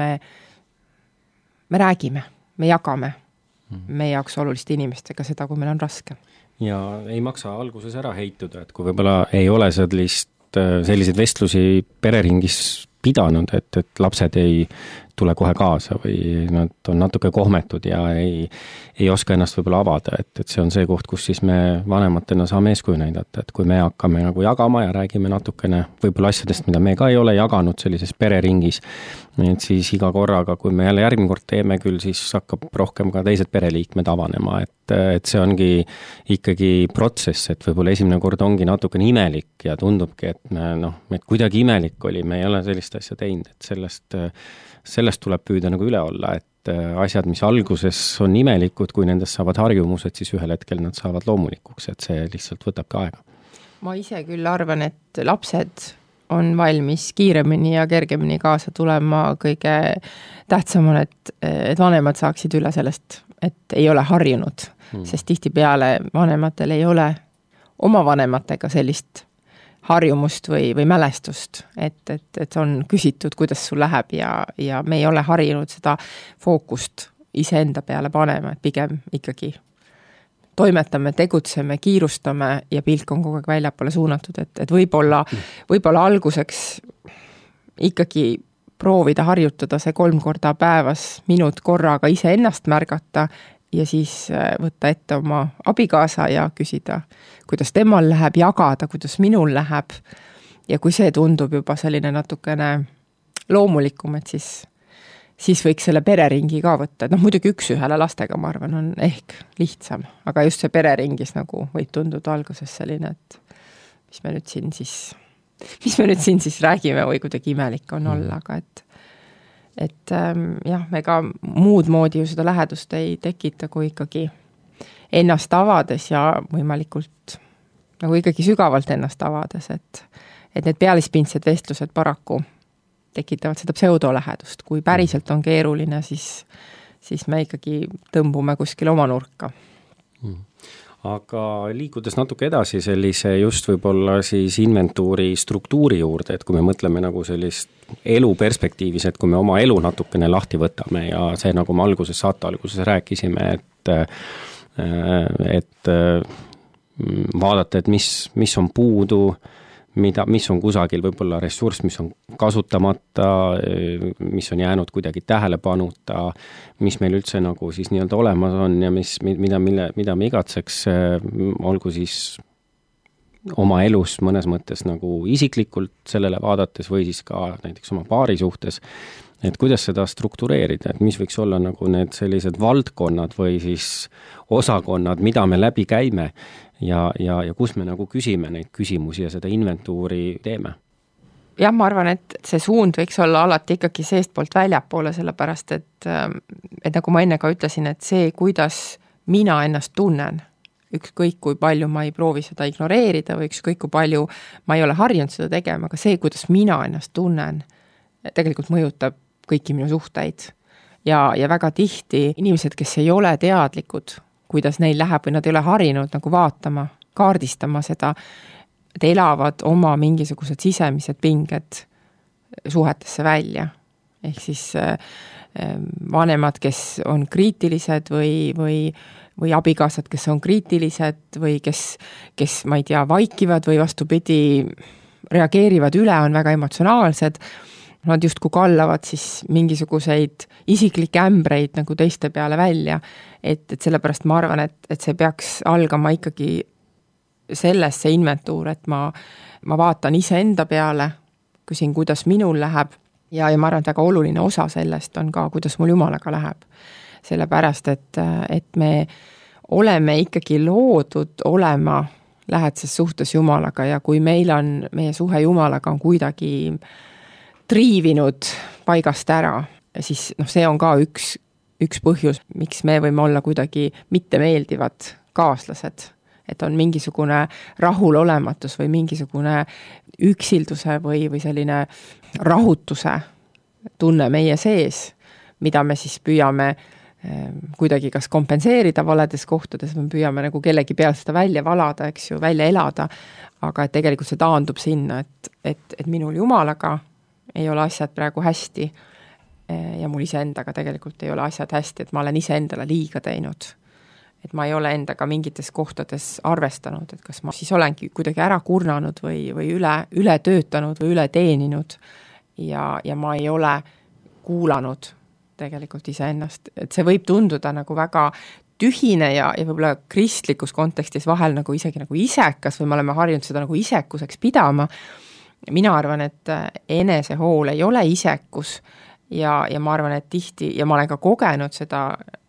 me räägime, me jagame meie jaoks oluliste inimestega seda, kui meil on raske. Ja ei maksa alguses ära heituda, et kui võib-olla ei ole selliseid vestlusi pereringis pidanud, et lapsed ei tule kohe kaasa või nad on natuke kohmetud ja ei oska ennast võib-olla avada, et see on see koht, kus siis me vanematena saame eeskuju näidata, et kui me hakkame nagu jagama ja räägime natukene võib-olla asjadest, mida me ka ei ole jaganud sellises pereringis, et siis iga korraga, kui me jälle järgmine kord teeme küll, siis hakkab rohkem ka teised pereliikmed avanema, et see ongi ikkagi protsess, et võib-olla esimene kord ongi natukene imelik ja tundubki, et kuidagi imelik oli, me ei ole sellist asja teinud, et sellest tuleb püüda nagu üle olla, et asjad, mis alguses on imelikud, kui nendest saavad harjumused, siis ühel hetkel nad saavad loomulikuks, et see lihtsalt võtab ka aega. Ma ise küll arvan, et lapsed on valmis kiiremini ja kergemini kaasa tulema, kõige tähtsam on, et vanemad saaksid üle sellest, et ei ole harjunud, sest tihtipeale vanematel ei ole oma vanematega sellist harjumust või mälestust, et on küsitud, kuidas sul läheb ja me ei ole harjunud seda fookust iseenda peale panema, et pigem ikkagi toimetame, tegutseme, kiirustame ja pilk on kogu aeg väljapoole suunatud, et võib-olla alguseks ikkagi proovida harjutada see 3 korda päevas minut korraga ise ennast märgata ja siis võtta ette oma abikaasa ja küsida, kuidas temal läheb, jagada, kuidas minul läheb. Ja kui see tundub juba selline natukene loomulikum, et siis võiks selle pereringi ka võtta. Et muidugi üks-ühele lastega, ma arvan, on ehk lihtsam. Aga just see pereringis nagu võib tunduda alguses selline, et mis me nüüd siin siis räägime või kuidagi imelik on olla, aga et jah, me ka muud moodi ju seda lähedust ei tekita, kui ikkagi ennast avades ja võimalikult nagu ikkagi sügavalt ennast avades, et need pealispindsed vestlused paraku tekitavad seda pseudolähedust. Kui päriselt on keeruline, siis me ikkagi tõmbume kuskil oma nurka. aga liikudes natuke edasi sellise just võib-olla siis inventuuri struktuuri juurde, et kui me mõtleme nagu sellist elu perspektiivis, et kui me oma elu natukene lahti võtame ja see, nagu me saate alguses rääkisime, et vaadata, et mis on puudu, mis on kusagil võib-olla ressurss, mis on kasutamata, mis on jäänud kuidagi tähelepanuta, mis meil üldse nagu siis nii-öelda olemas on ja mida me igatseks, olgu siis oma elus mõnes mõttes nagu isiklikult sellele vaadates või siis ka näiteks oma paari suhtes, et kuidas seda struktureerida, et mis võiks olla nagu need sellised valdkonnad või siis osakonnad, mida me läbi käime ja kus me nagu küsime neid küsimusi ja seda inventuuri teeme. Jah, ma arvan, et see suund võiks olla alati ikkagi seestpoolt väljapoole, sellepärast et nagu ma enne ka ütlesin, et see, kuidas mina ennast tunnen, ükskõik kui palju ma ei proovi seda ignoreerida või ükskõik kui palju ma ei ole harjunud seda tegema, aga see, kuidas mina ennast tunnen, tegelikult mõjutab kõiki minu suhteid. Ja väga tihti inimesed, kes ei ole teadlikud, kuidas neil läheb või nad ei ole harinud nagu vaatama, kaardistama seda, et elavad oma mingisugused sisemised pinged suhetesse välja. Ehk siis vanemad, kes on kriitilised või abikaasad, kes on kriitilised või kes ma ei tea, vaikivad või vastupidi, reageerivad üle, on väga emotsionaalsed, nad justkui kallavad siis mingisuguseid isiklikke ämbreid nagu teiste peale välja, et sellepärast ma arvan, et see peaks algama ikkagi sellest see inventuur, et ma vaatan iseenda peale, küsin, kuidas minul läheb ja ma arvan, et väga oluline osa sellest on ka, kuidas mul Jumalaga läheb. Sellepärast, et me oleme ikkagi loodud olema lähedases suhtes Jumalaga ja kui meil on, meie suhe Jumalaga on kuidagi triivinud paigast ära, siis see on ka üks põhjus, miks me võime olla kuidagi mittemeeldivad kaaslased, et on mingisugune rahulolematus või mingisugune üksilduse või selline rahutuse tunne meie sees, mida me siis püüame kuidagi kas kompenseerida valedes kohtades või püüame nagu kellegi peal seda välja valada, eks ju, välja elada, aga et tegelikult see taandub sinna, et minul Jumalaga ei ole asjad praegu hästi ja mul iseendaga tegelikult ei ole asjad hästi, et ma olen iseendale liiga teinud. Et ma ei ole endaga mingites kohtades arvestanud, et kas ma siis olengi kuidagi ära kurnanud või üle töötanud või üle teeninud ja ma ei ole kuulanud tegelikult iseennast. Et see võib tunduda nagu väga tühine ja võib-olla kristlikus kontekstis vahel nagu isegi nagu isekas või me oleme harjunud seda nagu isekuseks pidama. Mina arvan, et enesehool ei ole isekus ja ma arvan, et tihti, ja ma olen ka kogenud seda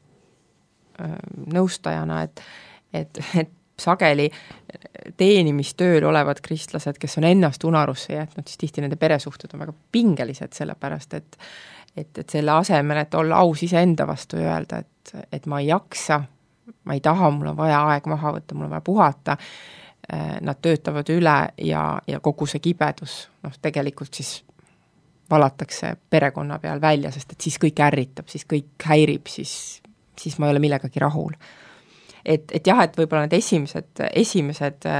nõustajana, et sageli teenimistööl olevad kristlased, kes on ennast unarusse jätnud, siis tihti nende peresuhted on väga pingelised, sellepärast, et selle asemel, et olla aus iseenda vastu ja öelda, et ma ei jaksa, ma ei taha, mul on vaja aeg maha võtta, mul on vaja puhata, nad töötavad üle ja kogu see kibedus, tegelikult siis valatakse perekonna peal välja, sest et siis kõik ärritab, siis kõik häirib, siis ma ei ole millegagi rahul. Et jah, et võib-olla need esimesed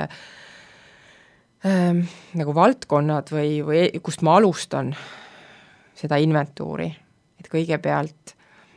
nagu valdkonnad või kust ma alustan seda inventuuri, et kõigepealt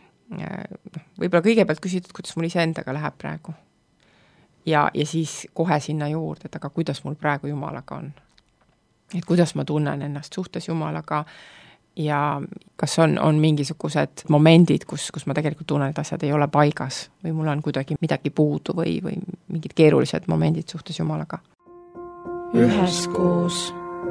küsitud, kuidas mul iseendaga läheb praegu. Ja siis kohe sinna juurde, et aga kuidas mul praegu Jumalaga on. Et kuidas ma tunnen ennast suhtes Jumalaga ja kas on mingisugused momendid, kus ma tegelikult tunnen, et asjad ei ole paigas või mul on kuidagi midagi puudu või mingid keerulised momendid suhtes Jumalaga. Üheskoos.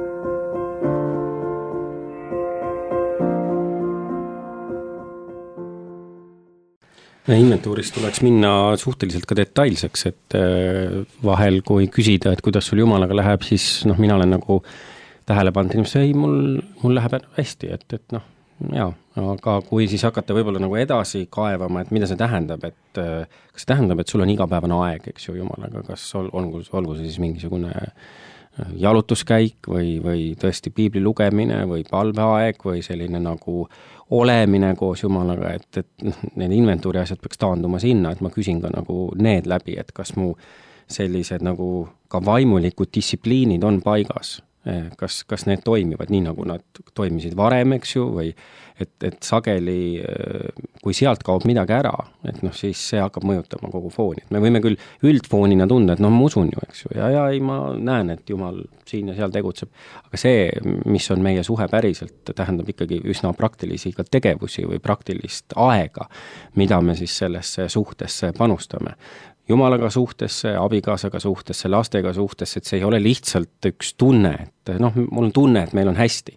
Inventuurist tuleks minna suhteliselt ka detailseks, et vahel kui küsida, et kuidas sul Jumalaga läheb, siis mina olen nagu tähele pannud inimesi, ei, mul läheb hästi, et jaa, aga kui siis hakata võib-olla nagu edasi kaevama, et mida see tähendab, et kas see tähendab, et sul on igapäevane aeg, eks ju, Jumalaga, kas olgu see siis mingisugune jalutuskäik või tõesti piibli lugemine või palveaeg või selline nagu olemine koos Jumalaga, et need inventuuri asjad peaks taanduma sinna, et ma küsin ka nagu need läbi, et kas mu sellised nagu ka vaimulikud distsipliinid on paigas, kas need toimivad nii, nagu nad toimisid varem, eks ju, või et sageli, kui sealt kaob midagi ära, et siis see hakkab mõjutama kogu fooni. Me võime küll üldfoonina tunda, et ma usun ju, eks ju, ja ei, ma näen, et Jumal siin ja seal tegutseb, aga see, mis on meie suhe päriselt, tähendab ikkagi üsna praktilisi ka tegevusi või praktilist aega, mida me siis sellesse suhtesse panustame. Jumalaga suhtesse, abikaasaga suhtesse, lastega suhtesse, et see ei ole lihtsalt üks tunne, et mul on tunne, et meil on hästi,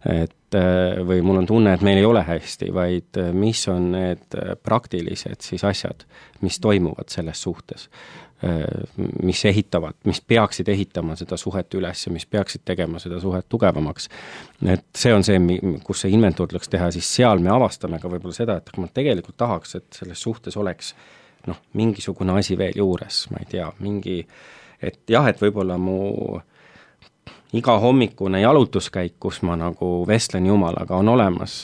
või mul on tunne, et meil ei ole hästi, vaid mis on need praktilised siis asjad, mis toimuvad selles suhtes, mis ehitavad, mis peaksid ehitama seda suhet üles ja mis peaksid tegema seda suhet tugevamaks. Et see on see, kus see inventuur tuleks teha, siis seal me avastame ka võib-olla seda, et ma tegelikult tahaks, et selles suhtes oleks mingisugune asi veel juures, ma ei tea, et võib-olla mu iga hommikune jalutuskäik, kus ma nagu vestlen Jumalaga, on olemas,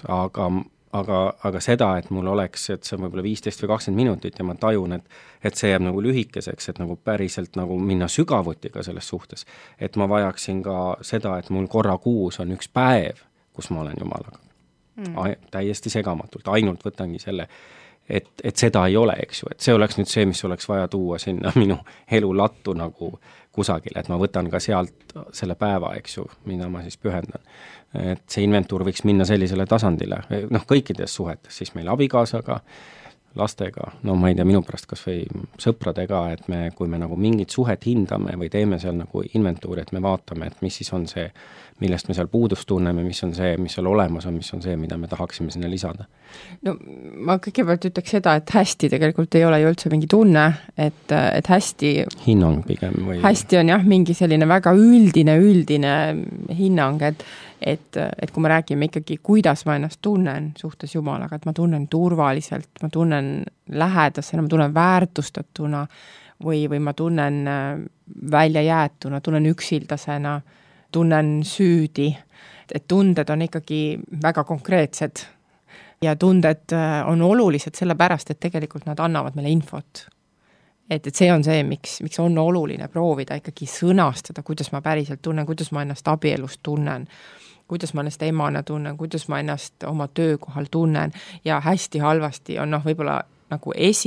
aga seda, et mul oleks, et see on võib-olla 15 või 20 minutit ja ma tajun, et see jääb nagu lühikeseks, et nagu päriselt nagu minna sügavuti ka selles suhtes, et ma vajaksin ka seda, et mul korra kuus on üks päev, kus ma olen Jumalaga. Täiesti segamatult, ainult võtangi selle, et seda ei ole, eks ju, et see oleks nüüd see, mis oleks vaja tuua sinna minu elu lattu nagu kusagile, et ma võtan ka sealt selle päeva, eks ju, mida ma siis pühendan. Et see inventuur võiks minna sellisele tasandile, kõikides suhetes, siis meil abikaasaga, lastega, ma ei tea, minu pärast kas või sõpradega, et kui me nagu mingit suhet hindame või teeme seal nagu inventuuri, et me vaatame, et mis siis on see, millest me seal puudust tunneme, mis on see, mis seal olemas on, mis on see, mida me tahaksime sinna lisada. Ma kõigepealt ütleks seda, et hästi tegelikult ei ole ju üldse mingi tunne, et hästi hinnang pigem või hästi on jah, mingi selline väga üldine hinnang, et kui me räägime ikkagi, kuidas ma ennast tunnen suhtes Jumalaga, et ma tunnen turvaliselt, ma tunnen lähedasena, ma tunnen väärtustatuna või ma tunnen väljajäetuna, tunnen üksildasena, tunnen süüdi. Et tunded on ikkagi väga konkreetsed ja tunded on olulised sellepärast, et tegelikult nad annavad meile infot. Et see on see, miks on oluline proovida ikkagi sõnastada, kuidas ma päriselt tunnen, kuidas ma ennast abielust tunnen, kuidas ma ennast emana tunnen, kuidas ma ennast oma töökohal tunnen ja hästi halvasti on võib-olla nagu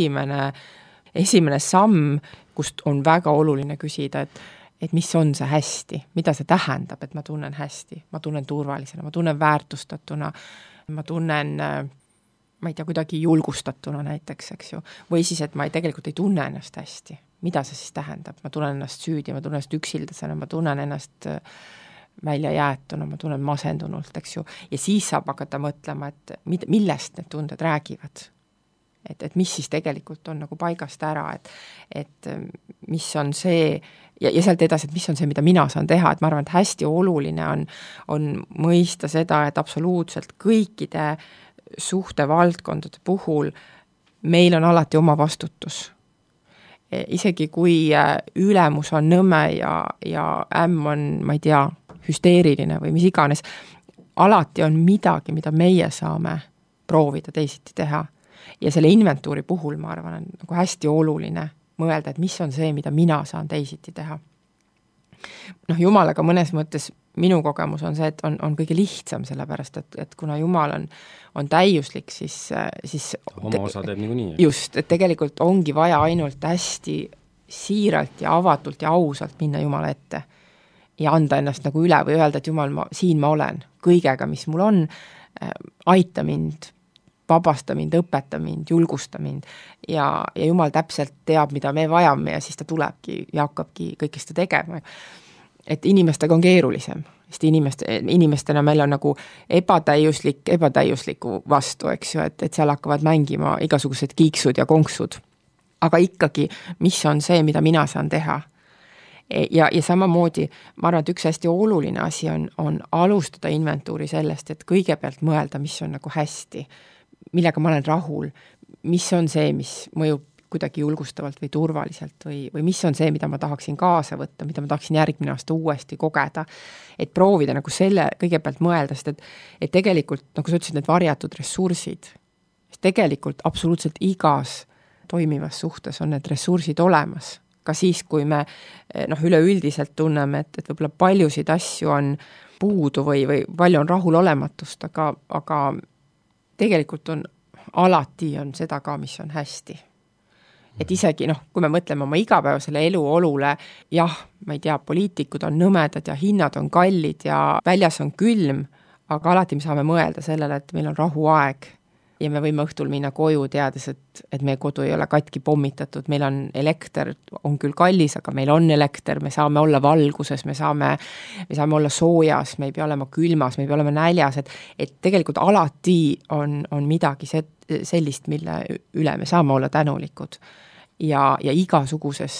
esimene samm, kust on väga oluline küsida, et mis on see hästi, mida see tähendab, et ma tunnen hästi, ma tunnen turvalisena, ma tunnen väärtustatuna, ma tunnen, ma ei tea, kuidagi julgustatuna näiteks, eks ju, või siis, et ma tegelikult ei tunne ennast hästi. Mida see siis tähendab? Ma tunnen ennast süüdi, ma tunnen ennast üksildasena, ma tunnen ennast välja jäetuna, ma tunnen masendunult, eks ju, ja siis saab hakata mõtlema, et millest need tunded räägivad. Et mis siis tegelikult on nagu paigast ära, et mis on see, ja sealt edasi, et mis on see, mida mina saan teha, et ma arvan, et hästi oluline on mõista seda, et absoluutselt kõikide suhtevaldkondade puhul meil on alati oma vastutus. Isegi kui ülemus on nõme ja ämm on, ma ei tea, hüsteeriline või mis iganes, alati on midagi, mida meie saame proovida teisiti teha. Ja selle inventuuri puhul, ma arvan, on nagu hästi oluline mõelda, et mis on see, mida mina saan teisiti teha. Jumalaga mõnes mõttes minu kogemus on see, et on kõige lihtsam, sellepärast, et kuna Jumal on täiuslik, siis oma osa teeb niikuinii. Just, et tegelikult ongi vaja ainult hästi siiralt ja avatult ja ausalt minna Jumala ette ja anda ennast nagu üle või öelda, et Jumal, siin ma olen kõigega, mis mul on, aita mind, vabasta mind, õpeta mind, julgusta mind ja Jumal täpselt teab, mida me vajame ja siis ta tulebki ja hakkabki kõike seda tegema. Et inimestega on keerulisem, sest inimestena meil on nagu ebatäiusliku vastu, eks ju, et seal hakkavad mängima igasugused kiiksud ja konksud. Aga ikkagi, mis on see, mida mina saan teha? Ja samamoodi, ma arvan, et üks hästi oluline asi on alustada inventuuri sellest, et kõigepealt mõelda, mis on nagu hästi, millega ma olen rahul, mis on see, mis mõjub kuidagi julgustavalt või turvaliselt või mis on see, mida ma tahaksin kaasa võtta, mida ma tahaksin järgmine aasta uuesti kogeda, et proovida nagu selle kõigepealt mõelda, sest et tegelikult, nagu sa ütlesid, need varjatud ressursid, tegelikult absoluutselt igas toimivas suhtes on need ressursid olemas, ka siis, kui me üleüldiselt tunneme, et võib-olla paljusid asju on puudu või palju on rahulolematust, aga tegelikult alati on seda ka, mis on hästi. Et isegi, kui me mõtleme oma igapäevasele eluolule, jah, ma ei tea, poliitikud on nõmedad ja hinnad on kallid ja väljas on külm, aga alati me saame mõelda sellele, et meil on rahuaeg ja me võime õhtul minna koju teades, et meie kodu ei ole katki pommitatud, meil on elekter, on küll kallis, aga meil on elekter, me saame olla valguses, me saame olla soojas, me ei pea olema külmas, me ei pea olema näljas, et tegelikult alati on midagi sellist, mille üle me saame olla tänulikud. Ja igasuguses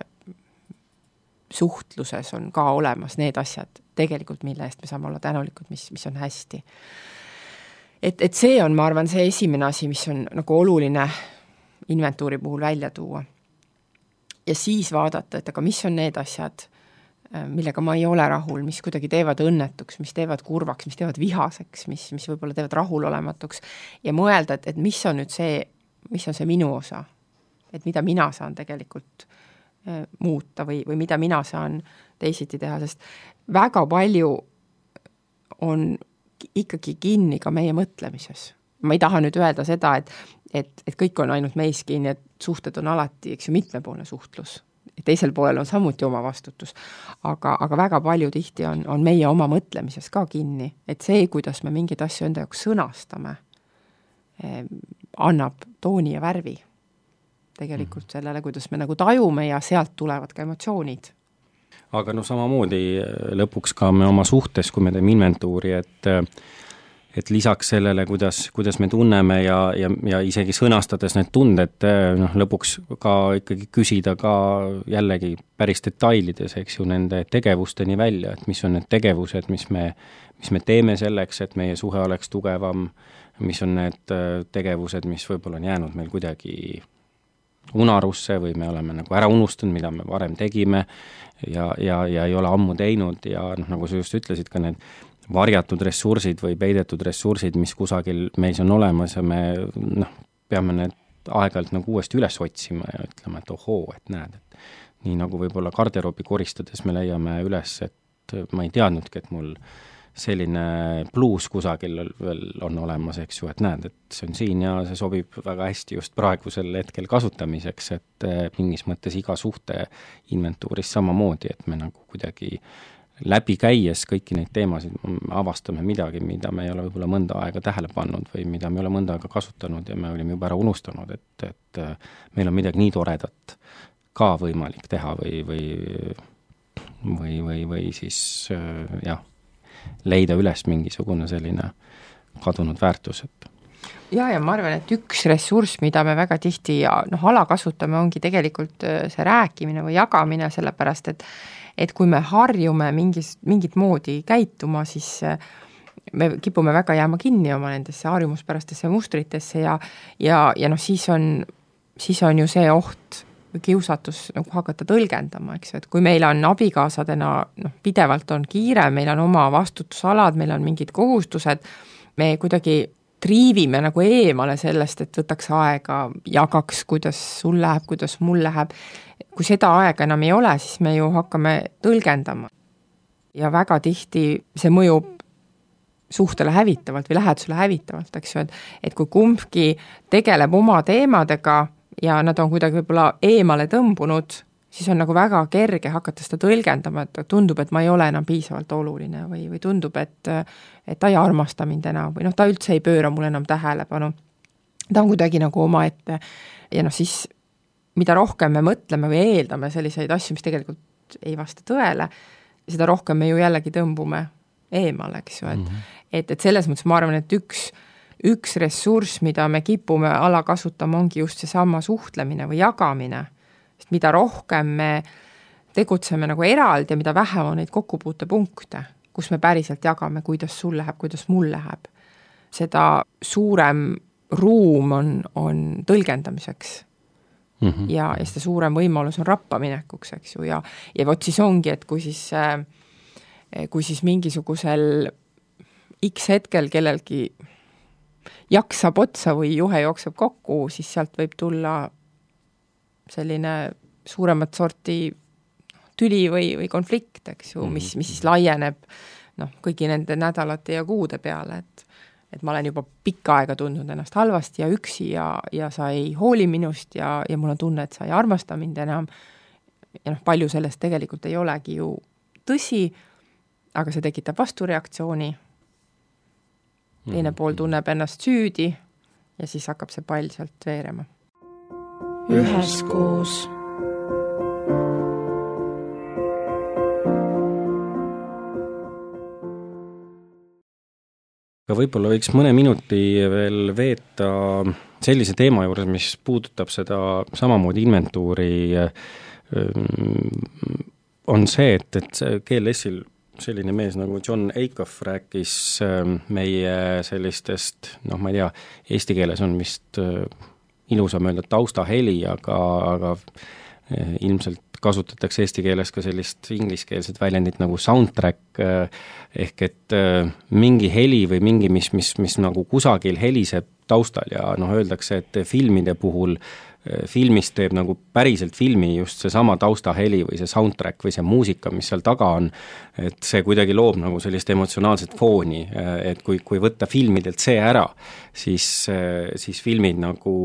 suhtluses on ka olemas need asjad tegelikult, mille eest me saame olla tänulikud, mis on hästi. Et see on, ma arvan, see esimene asi, mis on nagu oluline inventuuri puhul välja tuua. Ja siis vaadata, et aga mis on need asjad, millega ma ei ole rahul, mis kuidagi teevad õnnetuks, mis teevad kurvaks, mis teevad vihaseks, mis võib-olla teevad rahulolematuks ja mõelda, et mis on nüüd mis on see minu osa, et mida mina saan tegelikult muuta või mida mina saan teisiti teha, sest väga palju on ikkagi kinni ka meie mõtlemises. Ma ei taha nüüd öelda seda, et kõik on ainult meis kinni, et suhted on alati, eks ju, mitmepoolne suhtlus. Teisel poolel on samuti oma vastutus. Aga väga palju tihti on meie oma mõtlemises ka kinni. Et see, kuidas me mingid asju enda jaoks sõnastame, annab tooni ja värvi tegelikult sellele, kuidas me nagu tajume ja sealt tulevad ka emotsioonid. Aga samamoodi lõpuks ka me oma suhtes, kui me teeme inventuuri, et lisaks sellele, kuidas me tunneme ja isegi sõnastades need tunded, lõpuks ka ikkagi küsida ka jällegi päris detailides, eks ju, nende tegevusteni välja, et mis on need tegevused, mis me teeme selleks, et meie suhe oleks tugevam, mis on need tegevused, mis võib-olla on jäänud meil kuidagi unarusse või me oleme nagu ära unustanud, mida me varem tegime ja ei ole ammu teinud ja nagu sa just ütlesid, ka need varjatud ressursid või peidetud ressursid, mis kusagil meis on olemas ja me peame need aeg-ajalt nagu uuesti üles otsima ja ütlema, et ohoo, et näed, et nii nagu võib-olla garderoobi koristades me leiame üles, et ma ei teadnudki, et mul selline pluus kusagil veel on olemas, eks ju, et näed, et see on siin ja see sobib väga hästi just praegusel hetkel kasutamiseks, et mingis mõttes iga suhte inventuuris samamoodi, et me nagu kuidagi läbi käies kõiki neid teemasid avastame midagi, mida me ei ole võib-olla mõnda aega tähele pannud või mida me ei ole mõnda aega kasutanud ja me olime juba ära unustanud, et meil on midagi nii toredat ka võimalik teha või siis jah, leida üles mingisugune selline kadunud väärtus. Ja ma arvan, et üks ressurss, mida me väga tihti alakasutame, ongi tegelikult see rääkimine või jagamine, sellepärast, et kui me harjume mingit moodi käituma, siis me kipume väga jääma kinni oma nendesse harjumuspärastesse mustritesse ja siis on ju see oht, kiusatus nagu hakata tõlgendama, eks, et kui meil on abikaasadena, pidevalt on kiire, meil on oma vastutusalad, meil on mingid kohustused, me kuidagi triivime nagu eemale sellest, et võtaks aega, jagaks, kuidas sul läheb, kuidas mul läheb. Kui seda aega enam ei ole, siis me ju hakkame tõlgendama. Ja väga tihti see mõjub suhtele hävitavalt või lähedusele hävitavalt, eks ju, et kui kumbki tegeleb oma teemadega ja nad on kuidagi võib-olla eemale tõmbunud, siis on nagu väga kerge hakata seda tõlgendama, et tundub, et ma ei ole enam piisavalt oluline või tundub, et ta ei armasta mind enam või ta üldse ei pööra mulle enam tähelepanu. Ta on kuidagi nagu oma ette ja siis mida rohkem me mõtleme või eeldame selliseid asju, mis tegelikult ei vasta tõele, seda rohkem me ju jällegi tõmbume eemale, eks ju, et selles mõttes ma arvan, et üks ressurss, mida me kipume alakasutama, ongi just seesama suhtlemine või jagamine. Sest mida rohkem me tegutseme nagu eraldi ja mida vähem on neid kokkupuutepunkte, kus me päriselt jagame, kuidas sul läheb, kuidas mul läheb. Seda suurem ruum on tõlgendamiseks ja seda suurem võimalus on rappaminekuks, eks ju, ja vot siis ongi, et kui siis mingisugusel X hetkel kellelgi jaksab otsa või juhe jookseb kokku, siis sealt võib tulla selline suuremat sorti tüli või konflikt, eks ju, mis siis laieneb kõigi nende nädalate ja kuude peale, et ma olen juba pikka aega tundnud ennast halvasti ja üksi ja sa ei hooli minust ja mul on tunne, et sa ei armasta mind enam. Ja palju sellest tegelikult ei olegi ju tõsi, aga see tekitab vastureaktsiooni. Teine pool tunneb ennast süüdi ja siis hakkab see pall sealt veerema. Üheskoos. Aga võib-olla võiks mõne minuti veel veeta sellise teema juures, mis puudutab seda samamoodi inventuuri, on see, et GLS-il selline mees nagu John Acuff rääkis meie sellistest, ma ei tea, eesti keeles on vist ilusam öelda taustaheli, aga ilmselt kasutatakse eesti keeles ka sellist ingliskeelset väljendit nagu soundtrack, ehk et mingi heli või mingi, mis nagu kusagil heliseb taustal ja öeldakse, et filmide puhul filmist teeb nagu päriselt filmi just see sama taustaheli või see soundtrack või see muusika, mis seal taga on, et see kuidagi loob nagu sellist emotsionaalset fooni, et kui võtta filmidelt see ära, siis filmid nagu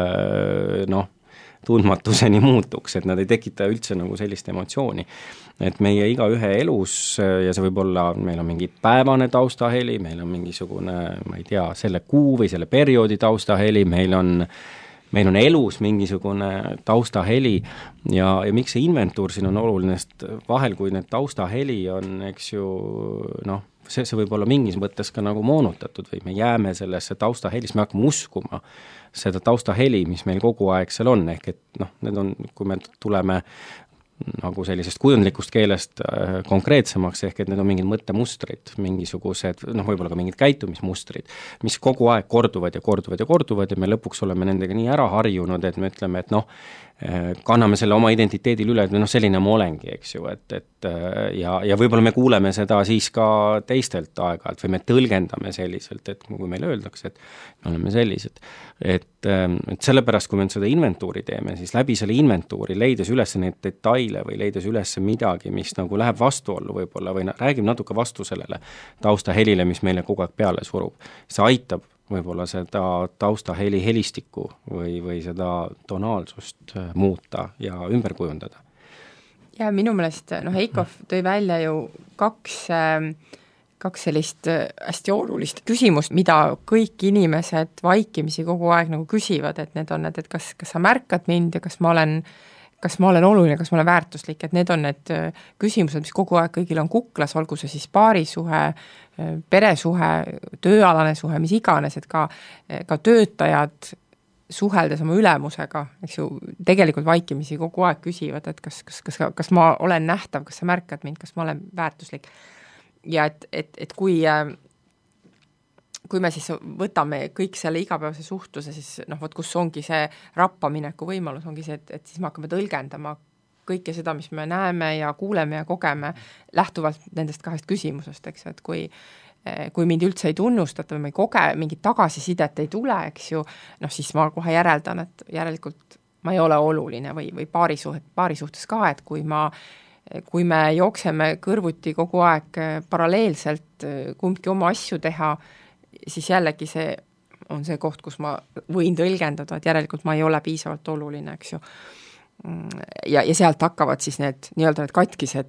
tundmatuseni muutuks, et nad ei tekita üldse nagu sellist emotsiooni. Et meie igaühe elus, ja see võib olla, meil on mingi päevane taustaheli, meil on mingisugune, ma ei tea, selle kuu või selle perioodi taustaheli, meil on elus mingisugune taustaheli ja miks see inventuur siin on oluline, sest vahel, kui need taustaheli on, eks ju, see võib olla mingis mõttes ka nagu moonutatud või me jääme sellesse taustahelis, me hakkame uskuma seda taustaheli, mis meil kogu aeg seal on, ehk et need on, kui me tuleme nagu sellisest kujundlikust keelest konkreetsemaks, ehk et need on mingid mõttemustrid, mingisugused, võib-olla ka mingid käitumismustrid, mis kogu aeg korduvad ja me lõpuks oleme nendega nii ära harjunud, et me ütleme, et kanname selle oma identiteedil üle, et selline ma olengi, eks ju, ja võib-olla me kuuleme seda siis ka teistelt aeg-ajalt või me tõlgendame selliselt, et kui meile öeldakse, et me oleme sellised, et sellepärast, kui me seda inventuuri teeme, siis läbi selle inventuuri leides üles neid detaile või leides üles midagi, mis nagu läheb vastuollu võib-olla või räägib natuke vastu sellele taustahelile, mis meile kogu aeg peale surub. See aitab võib-olla seda taustaheli helistikku või seda tonaalsust muuta ja ümber kujundada. Ja minu meelest, Acuff tõi välja ju kaks sellist hästi olulist küsimust, mida kõik inimesed vaikimisi kogu aeg nagu küsivad, et need on need, et kas sa märkad mind ja kas ma olen oluline, kas ma olen väärtuslik, et need on need küsimused, mis kogu aeg kõigil on kuklas, olgu see siis paarisuhe, peresuhe, tööalane suhe, mis iganes, et ka töötajad suheldes oma ülemusega, eks ju, tegelikult vaikimisi kogu aeg küsivad, et kas ma olen nähtav, kas sa märkad mind, kas ma olen väärtuslik. Ja et kui me siis võtame kõik selle igapäevase suhtluse, siis kus ongi see rappamineku võimalus, ongi see, et siis me hakkame tõlgendama kõike seda, mis me näeme ja kuuleme ja kogeme lähtuvalt nendest kahest küsimusest, eks, et kui mind üldse ei tunnustata või ma ei koge, mingit tagasisidet ei tule, eks ju, siis ma kohe järeldan, et järelikult ma ei ole oluline või paari suhtes ka, et kui me jookseme kõrvuti kogu aeg paralleelselt kumbki oma asju teha, siis jällegi see on see koht, kus ma võin tõlgendada, et järelikult ma ei ole piisavalt oluline, eks ju. Ja sealt hakkavad siis need nii-öelda need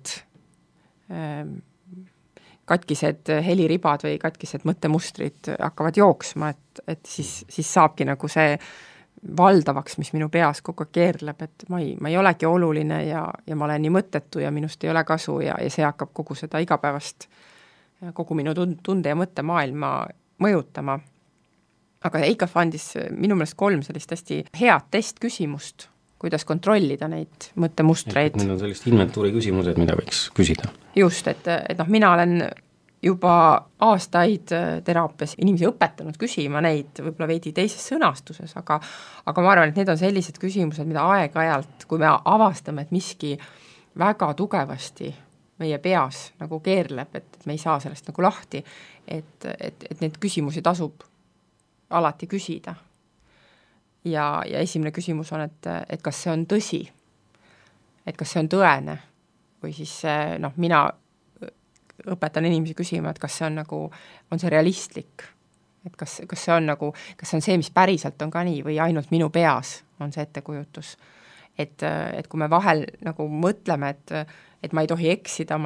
katkised heliribad või katkised mõttemustrid hakkavad jooksma, et siis saabki nagu see valdavaks, mis minu peas kogu aeg keerleb, et ma ei olegi oluline ja ma olen nii mõttetu ja minust ei ole kasu ja see hakkab kogu seda igapäevast, kogu minu tunde ja mõttemaailma mõjutama. Aga Acuff andis minu meelest 3 sellist hästi head testküsimust, kuidas kontrollida neid mõttemustreid. Need on sellist inventuuri küsimused, mida võiks küsida. Just, et mina olen juba aastaid teraapias inimesi õpetanud küsima neid võib-olla veidi teises sõnastuses, aga ma arvan, et need on sellised küsimused, mida aeg-ajalt, kui me avastame, et miski väga tugevasti meie peas nagu keerleb, et me ei saa sellest nagu lahti, et need küsimusi tasub alati küsida. Ja esimene küsimus on, et kas see on tõsi, et kas see on tõene või siis mina õpetan inimesi küsima, et kas see on nagu, on see realistlik, et kas see on nagu, kas see on see, mis päriselt on ka nii või ainult minu peas on see ettekujutus. Et kui me vahel nagu mõtleme, et ma ei tohi eksida,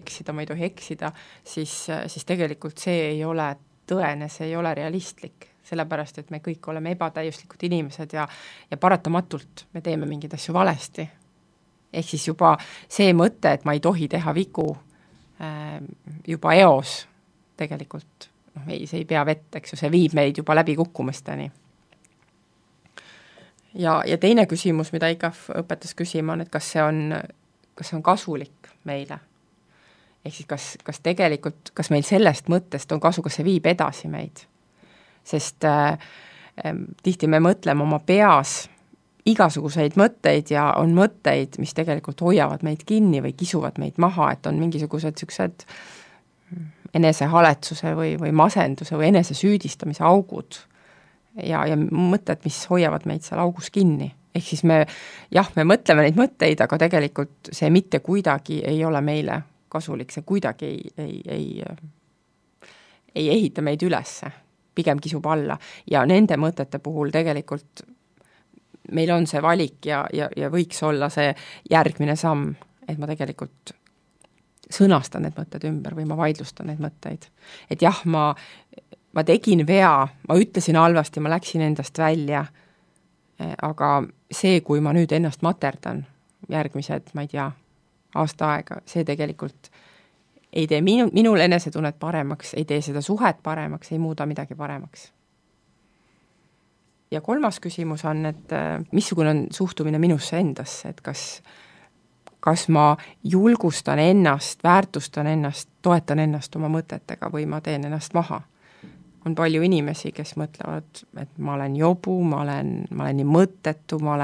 siis tegelikult see ei ole tõene, see ei ole realistlik, sellepärast, et me kõik oleme ebatäiuslikud inimesed ja paratamatult me teeme mingeid asju valesti. Ehk siis juba see mõte, et ma ei tohi teha vigu juba eos tegelikult, see ei pea vett, eks ju, see viib meid juba läbi kukkumisteni. Ja teine küsimus, mida IKAF õpetas küsima, on, et kas see on kasulik meile. Ehk siis kas tegelikult, kas meil sellest mõttest on kasu, kas see viib edasi meid. Sest tihti me mõtleme oma peas igasuguseid mõtteid ja on mõtteid, mis tegelikult hoiavad meid kinni või kisuvad meid maha, et on mingisugused sellised enesehaletsuse või masenduse või enesesüüdistamise augud ja mõtted, mis hoiavad meid seal augus kinni. Ehk siis me mõtleme neid mõtteid, aga tegelikult see mitte kuidagi ei ole meile kasulik, see kuidagi ei ehita meid ülesse, pigem kisub alla. Ja nende mõtete puhul tegelikult meil on see valik ja võiks olla see järgmine samm, et ma tegelikult sõnastan need mõtted ümber või ma vaidlustan need mõtteid. Et jah, ma tegin vea, ma ütlesin halvasti, ma läksin endast välja, aga see, kui ma nüüd ennast materdan järgmised, ma ei tea, aasta aega, see tegelikult ei tee minul enesetunnet paremaks, ei tee seda suhet paremaks, ei muuda midagi paremaks. Ja kolmas küsimus on, et missugune on suhtumine minusse endasse, et kas ma julgustan ennast, väärtustan ennast, toetan ennast oma mõtetega või ma teen ennast maha. On palju inimesi, kes mõtlevad, et ma olen jobu, ma olen nii mõttetu, ma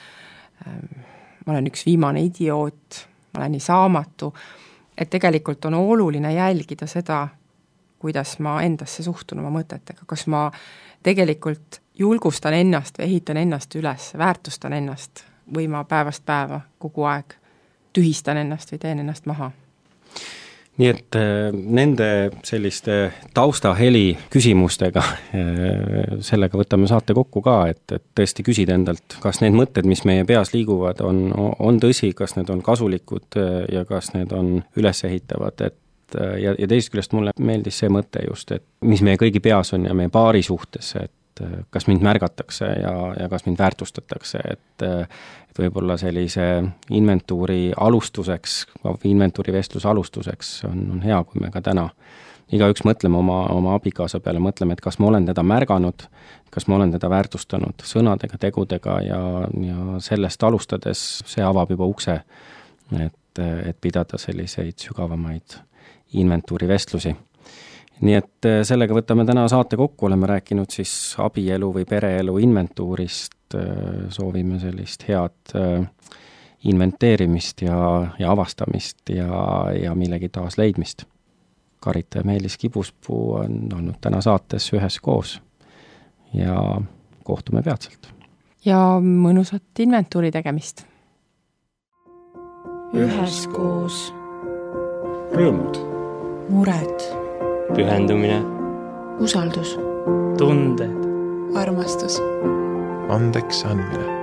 olen üks viimane idioot, ma olen nii saamatu, et tegelikult on oluline jälgida seda, kuidas ma endasse suhtun oma mõtetega, kas ma tegelikult julgustan ennast või ehitan ennast üles, väärtustan ennast või ma päevast päeva kogu aeg tühistan ennast või teen ennast maha. Nii et nende selliste taustaheli küsimustega sellega võtame saate kokku ka, et tõesti küsida endalt, kas need mõtted, mis meie peas liiguvad, on tõsi, kas need on kasulikud ja kas need on ülesehitavad, ja teisest küljest mulle meeldis see mõte just, et mis meie kõigi peas on ja meie paari suhtes, et kas mind märgatakse ja kas mind väärtustatakse, et võib-olla sellise inventuuri alustuseks, inventuuri vestluse alustuseks on hea, kui me ka täna igaüks mõtleme oma abikaasa peale, mõtleme, et kas ma olen teda märganud, kas ma olen teda väärtustanud sõnadega, tegudega ja sellest alustades see avab juba ukse, et pidada selliseid sügavamaid inventuuri vestlusi. Nii et sellega võtame täna saate kokku, oleme rääkinud siis abielu või pereelu inventuurist, soovime sellist head inventeerimist ja avastamist ja millegi taas leidmist. Karita ja Meelis Kibuspuu on olnud täna saates üheskoos ja kohtume peatselt. Ja mõnusat inventuuri tegemist. Üheskoos. Rõõmud. Mured. Pühendumine. Usaldus. Tunded. Armastus. Andeks andmine.